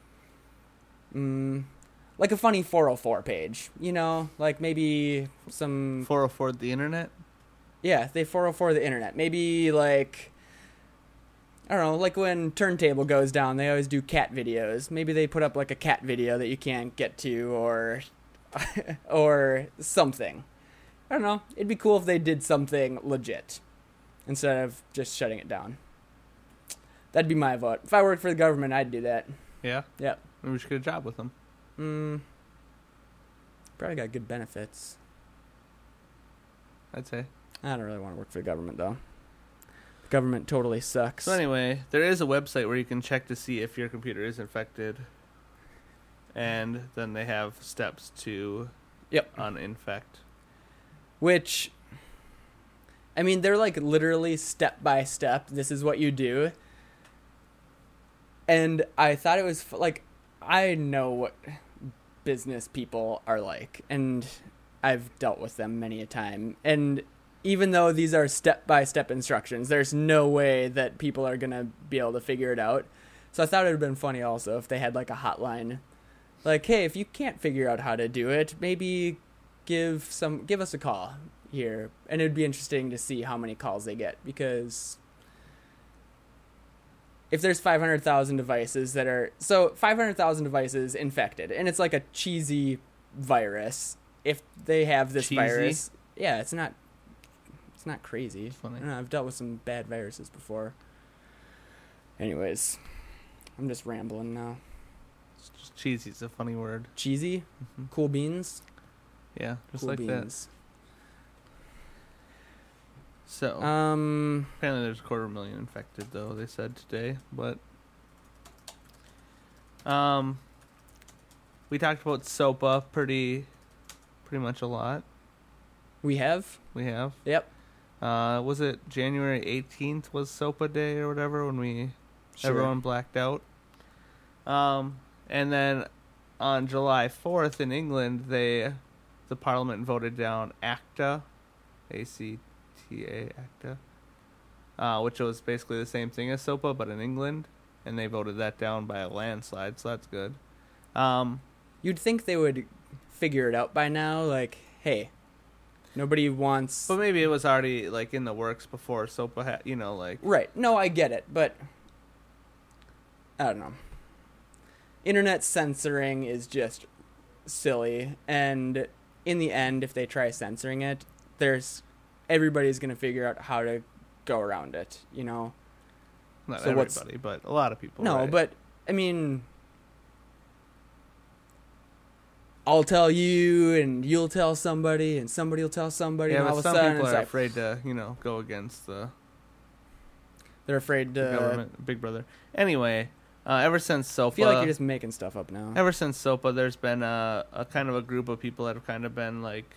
mm, like a funny four oh four page, you know, like maybe some four oh four the internet? yeah, they four oh four the internet. Maybe like I don't know, like when Turntable goes down, they always do cat videos. Maybe they put up like a cat video that you can't get to, or or something. I don't know. It'd be cool if they did something legit instead of just shutting it down. That'd be my vote. If I worked for the government, I'd do that. Yeah? Yep. Maybe we should get a job with them. Mm, probably got good benefits. I'd say. I don't really want to work for the government, though. The government totally sucks. So anyway, there is a website where you can check to see if your computer is infected. And then they have steps to Yep. uninfect. Which, I mean, they're like literally step by step. This is what you do. And I thought it was f- like, I know what business people are like, and I've dealt with them many a time. And even though these are step-by-step instructions, there's no way that people are going to be able to figure it out. So I thought it would have been funny also if they had like a hotline. Like, hey, if you can't figure out how to do it, maybe give some give us a call here. And it'd be interesting to see how many calls they get, because if there's five hundred thousand devices that are... So five hundred thousand devices infected, and it's like a cheesy virus. If they have this Cheesy? virus... Yeah, it's not... It's not crazy. It's funny. I don't know, I've dealt with some bad viruses before. Anyways, I'm just rambling now. It's just cheesy. It's a funny word. Cheesy? hmm Cool beans? Yeah, just Cool like beans. that. So Um, apparently there's a quarter million infected, though they said today. But um, we talked about SOPA pretty, pretty much a lot. we have? We have. Yep. Uh, was it January eighteenth was SOPA Day or whatever when we Sure. everyone blacked out? Um, and then on July fourth in England, they the Parliament voted down ACTA, A C T A, ACTA, uh, which was basically the same thing as SOPA but in England, and they voted that down by a landslide, so that's good. Um, You'd think they would figure it out by now, like, hey, nobody wants... but maybe it was already like in the works before SOPA had, you know, like. Right. No, I get it, but I don't know. Internet censoring is just silly, and in the end, if they try censoring it, there's everybody's going to figure out how to go around it, you know? Not So what's- everybody, but a lot of people. No, right? but, I mean... I'll tell you, and you'll tell somebody, and somebody will tell somebody, yeah, and all but of a some sudden people it's are like, afraid to, you know, go against the they're afraid to... government, Big Brother. Anyway, uh, ever since SOPA, I feel like you're just making stuff up now. ever since SOPA, there's been a, a kind of a group of people that have kind of been like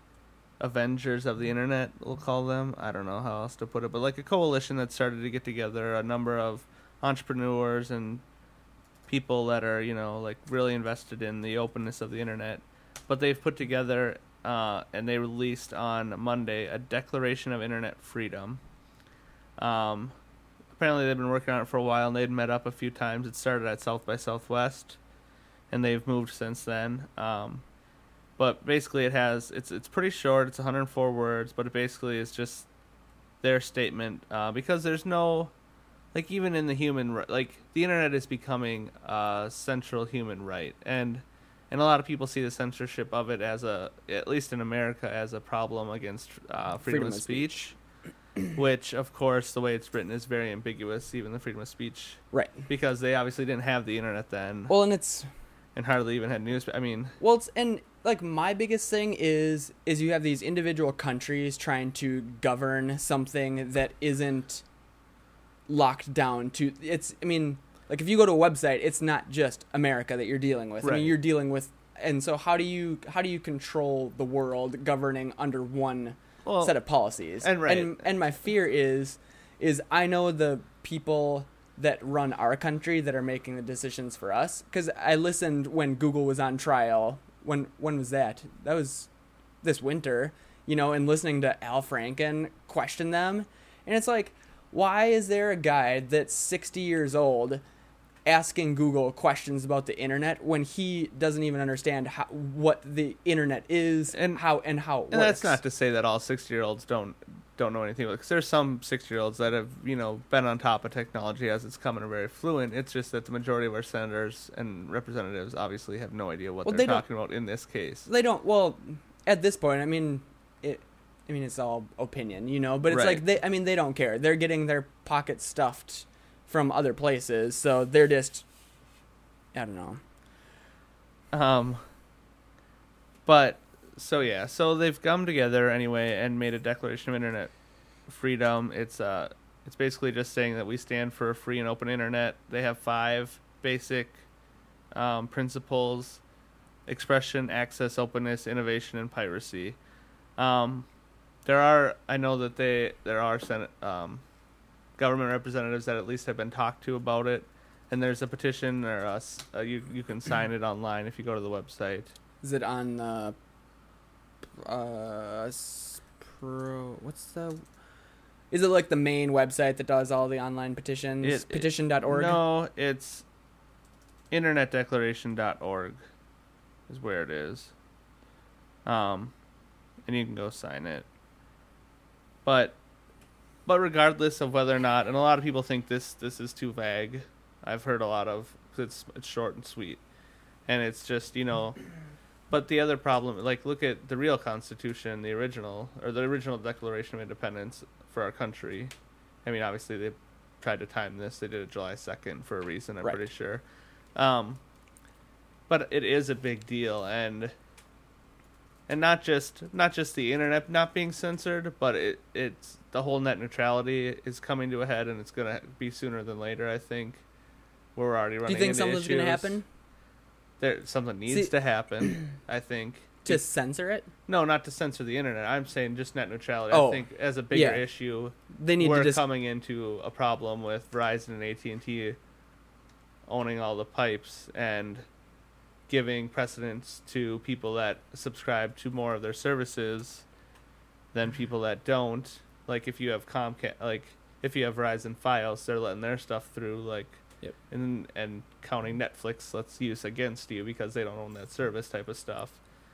Avengers of the internet, we'll call them. I don't know how else to put it, but like a coalition that started to get together a number of entrepreneurs and people that are, you know, like really invested in the openness of the internet. But they've put together, uh, and they released on Monday, a Declaration of Internet Freedom. Um, apparently they've been working on it for a while, and they'd met up a few times. It started at South by Southwest, and they've moved since then. Um, but basically it has, it's it's pretty short, it's one hundred four words, but it basically is just their statement, uh, because there's no, like even in the human, ri- like the internet is becoming a central human right, and and a lot of people see the censorship of it as a, at least in America, as a problem against uh, freedom, Freedom of of speech, which of course the way it's written is very ambiguous, even the freedom of speech, Right. because they obviously didn't have the internet then, Well, and it's... and hardly even had news. I mean, Well, it's, and like my biggest thing is is you have these individual countries trying to govern something that isn't locked down to it's. I mean, like if you go to a website, it's not just America that you're dealing with. I Right. mean, you're dealing with, and so how do you how do you control the world governing under one well, set of policies? and right. and and my fear is is I know the people that run our country that are making the decisions for us, because I listened when Google was on trial. When when was that? That was this winter, you know, and listening to Al Franken question them. And it's like, why is there a guy that's sixty years old asking Google questions about the internet when he doesn't even understand how, what the internet is And- and how and how it and works? that's not to say that all sixty-year-olds don't don't know anything, because there's some sixty-year-olds that have, you know, been on top of technology as it's coming very fluent. It's just that the majority of our senators and representatives obviously have no idea what Well, they're they don't- talking about in this case. They don't. Well, at this point, I mean, it. I mean, it's all opinion, you know. But it's Right. like they. I mean, they don't care. They're getting their pockets stuffed from other places, so they're just. I don't know. Um, but so yeah, so they've come together anyway and made a Declaration of Internet Freedom. It's uh, it's basically just saying that we stand for a free and open internet. They have five basic um, principles: expression, access, openness, innovation, and piracy. Um, there are, I know that they there are Senate um, government representatives that at least have been talked to about it. and there's a petition or a, s- uh, you you can sign it online if you go to the website. Is it on the uh s- pro what's the is it like the main website that does all the online petitions? It- it- petition dot org? No, it's internet declaration dot org is where it is. Um, and you can go sign it. But but regardless of whether or not, and a lot of people think this this is too vague. I've heard a lot of it's it's short and sweet, and it's just you know. But the other problem, like look at the real Constitution, the original or the original Declaration of Independence for our country. I mean, obviously they tried to time this. They did it July second for a reason. I'm Right. pretty sure. Um, but it is a big deal, and and not just not just the internet not being censored, but it it's the whole net neutrality is coming to a head, and it's gonna be sooner than later. I think we're already Do running. you think into something's going to issues. happen There, something needs See- to happen. I think. to censor it? No, not to censor the internet. I'm saying just net neutrality. Oh, I think as a bigger yeah. issue, They need we're to just coming into a problem with Verizon and A T and T owning all the pipes and giving precedence to people that subscribe to more of their services than people that don't. Like if you have Comcast, like if you have Verizon Fios, they're letting their stuff through. Like, Yep. and and counting Netflix let's use against you because they don't own that service type of stuff.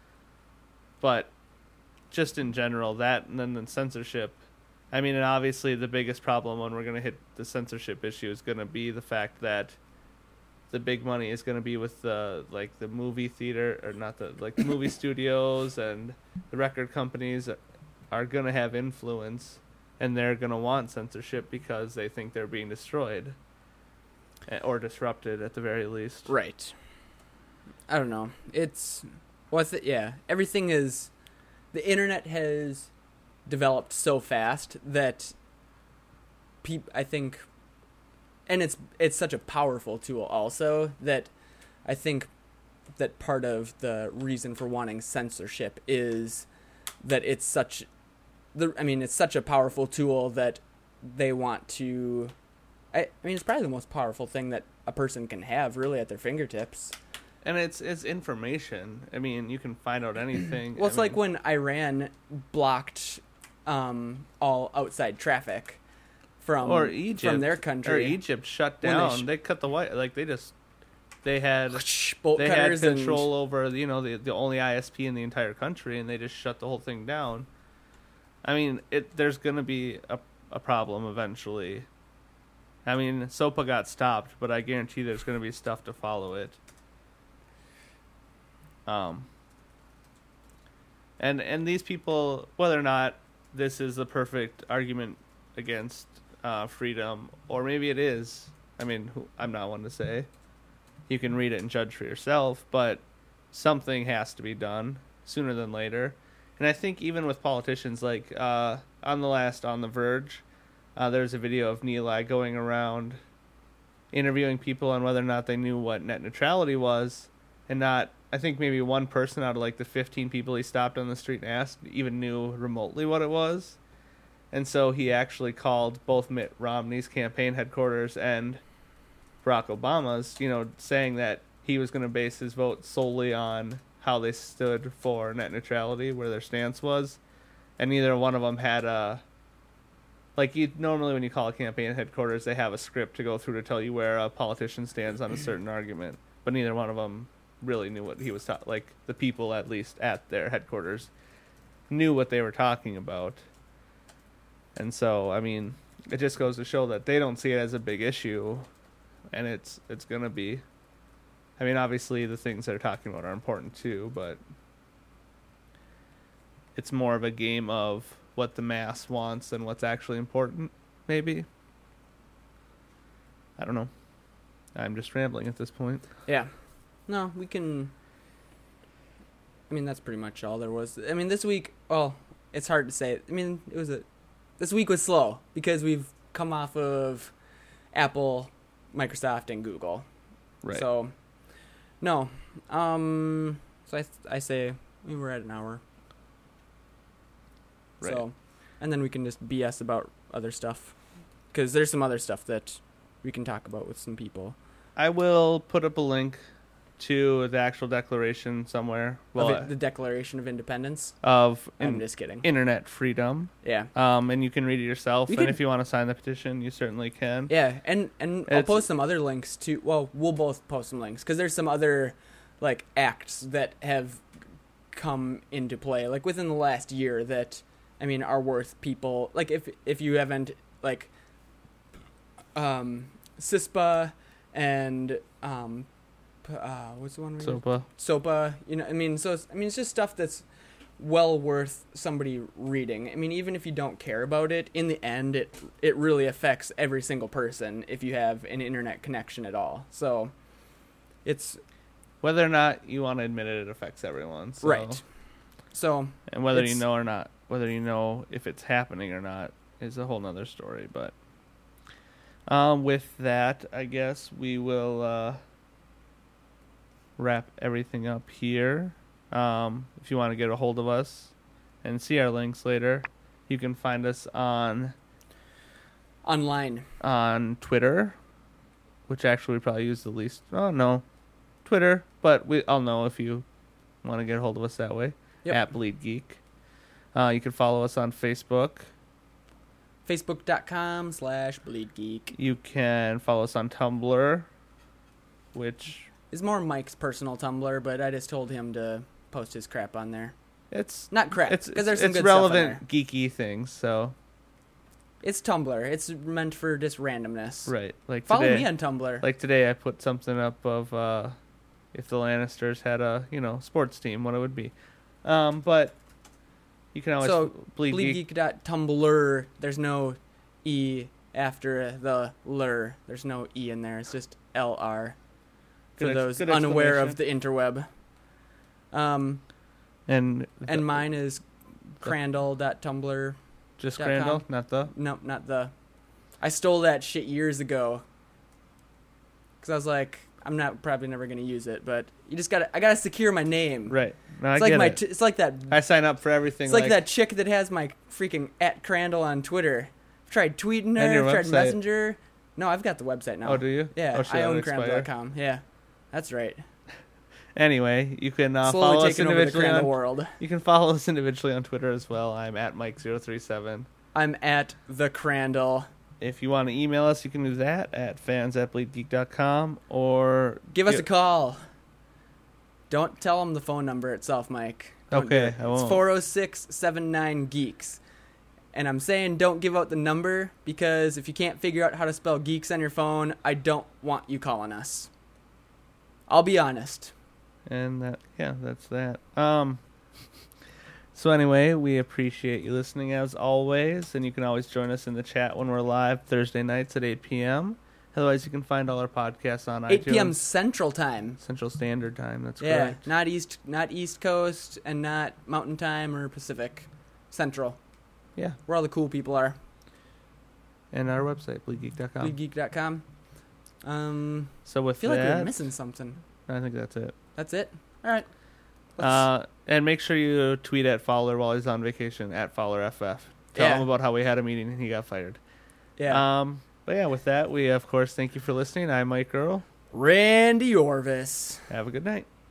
But just in general, that and then the censorship. I mean, and obviously the biggest problem when we're going to hit the censorship issue is going to be the fact that the big money is going to be with the like the movie theater or not the like the movie studios and the record companies are going to have influence, and they're going to want censorship because they think they're being destroyed eh, or disrupted at the very least. right. I don't know. It's what's it? Yeah, everything is. The internet has developed so fast that peop I think, and it's it's such a powerful tool also that I think that part of the reason for wanting censorship is that it's such the I mean it's such a powerful tool that they want to I, I mean it's probably the most powerful thing that a person can have really at their fingertips. And it's it's information. I mean, you can find out anything. Well, it's I like mean, when Iran blocked um, all outside traffic from or Egypt from their or country. Egypt shut When they down. sh- They cut the white like they just they had bolt they had cutters control over you know the the only I S P in the entire country, and they just shut the whole thing down. I mean, it there's gonna be a a problem eventually. I mean, SOPA got stopped, but I guarantee there's gonna be stuff to follow it. Um. And and these people, whether or not this is the perfect argument against uh, freedom, or maybe it is. I mean, who, I'm not one to say. You can read it and judge for yourself, but something has to be done sooner than later. And I think even with politicians, like uh, on the last On the Verge, uh, there's a video of Neil going around interviewing people on whether or not they knew what net neutrality was, and not. I think maybe one person out of like the fifteen people he stopped on the street and asked even knew remotely what it was. And so he actually called both Mitt Romney's campaign headquarters and Barack Obama's, you know, saying that he was going to base his vote solely on how they stood for net neutrality, where their stance was. And neither one of them had a... Like, you normally when you call a campaign headquarters, they have a script to go through to tell you where a politician stands on a certain argument. But neither one of them really knew what he was talking. Like the people, at least at their headquarters, knew what they were talking about. And so, I mean, it just goes to show that they don't see it as a big issue, and it's it's gonna be. I mean, obviously the things they're talking about are important too, but it's more of a game of what the mass wants than what's actually important. Maybe. I don't know. I'm just rambling at this point. Yeah. No, we can... I mean, that's pretty much all there was. I mean, this week... Well, it's hard to say. I mean, it was a... This week was slow because we've come off of Apple, Microsoft, and Google. Right. So, no. Um, so I, I say we were at an hour. Right. So, and then we can just B S about other stuff. Because there's some other stuff that we can talk about with some people. I will put up a link to the actual declaration somewhere. Well, of it, the Declaration of Independence. of I'm in- just kidding. internet freedom. Yeah. Um, and you can read it yourself. You and can- if you want to sign the petition, you certainly can. Yeah, and and I'll It's- post some other links to. Well, we'll both post some links because there's some other like acts that have come into play like within the last year that I mean are worth people like if if you haven't like um CISPA and um p- uh what's the one we SOPA. SOPA, you know, I mean, so it's, I mean, it's just stuff that's well worth somebody reading. I mean, even if you don't care about it, in the end, it it really affects every single person if you have an internet connection at all. So, it's Whether or not you want to admit it, it affects everyone. So. right. So, And whether you It's- know or not, whether you know if it's happening or not, is a whole nother story. But um, with that, I guess we will uh, wrap everything up here. Um, if you want to get a hold of us and see our links later, you can find us on online. on Twitter, which actually we probably use the least. Oh no, Twitter, but we I'll know if you want to get a hold of us that way. Yep. At Bleed Geek. Uh, you can follow us on Facebook. Facebook.com slash Bleed Geek. You can follow us on Tumblr, which It's more Mike's personal Tumblr, but I just told him to post his crap on there. it's Not crap, it's because it's, there's some it's good stuff on relevant geeky things. So It's Tumblr. It's meant for just randomness. right, like Follow today, me on Tumblr. like today, I put something up of uh, if the Lannisters had a you know sports team, what it would be. Um, but you can always So, Bleed, Geek. bleedgeek.tumblr. There's no E after the lur. There's no E in there. It's just L R. For Good ex- those good unaware of the interweb. Um, and and the- mine is crandall.tumblr. just dot Crandall, com. not the. Nope, not the. I stole that shit years ago. Because I was like, I'm not probably never going to use it, but you just got to, I got to secure my name. Right. No, I It's like get my, it. t- it's like that I sign up for everything. It's like, that chick that has my freaking at Crandall on Twitter. I've tried tweeting And your her, I've tried website. Messenger. No, I've got the website now. Oh, do you? Yeah, Oh, shit, I that own would crandall expire. dot com. Yeah, that's right. Anyway, you can uh, Slowly follow us taking over the individually Crandall on, world. you can follow us individually on Twitter as well. I'm at Mike zero three seven. I'm at the Crandall. If you want to email us, you can do that at fans at bleedgeek dot com or Give us gi- a call. Don't tell them the phone number itself, Mike. Don't do Okay, it. I won't. It's four oh six, seven nine geeks. And I'm saying don't give out the number because if you can't figure out how to spell geeks on your phone, I don't want you calling us. I'll be honest. And that, yeah, that's that. Um. So anyway, we appreciate you listening as always, and you can always join us in the chat when we're live Thursday nights at eight p.m. Otherwise, you can find all our podcasts on eight p.m. iTunes. Central Time. Central Standard Time. That's Yeah, correct. not east, not East Coast, and not Mountain Time or Pacific. Central, Yeah, where all the cool people are. and our website bleed geek dot com. bleed geek dot com. Um, So I with feel like that, we're missing something. I think that's it. That's it. All right. Let's- Uh, and make sure you tweet at Fowler while he's on vacation at Fowler F F. Tell Yeah. him about how we had a meeting and he got fired. yeah. Um, but yeah, with that, we of course thank you for listening. I'm Mike Earl. Randy Orvis. Have a good night.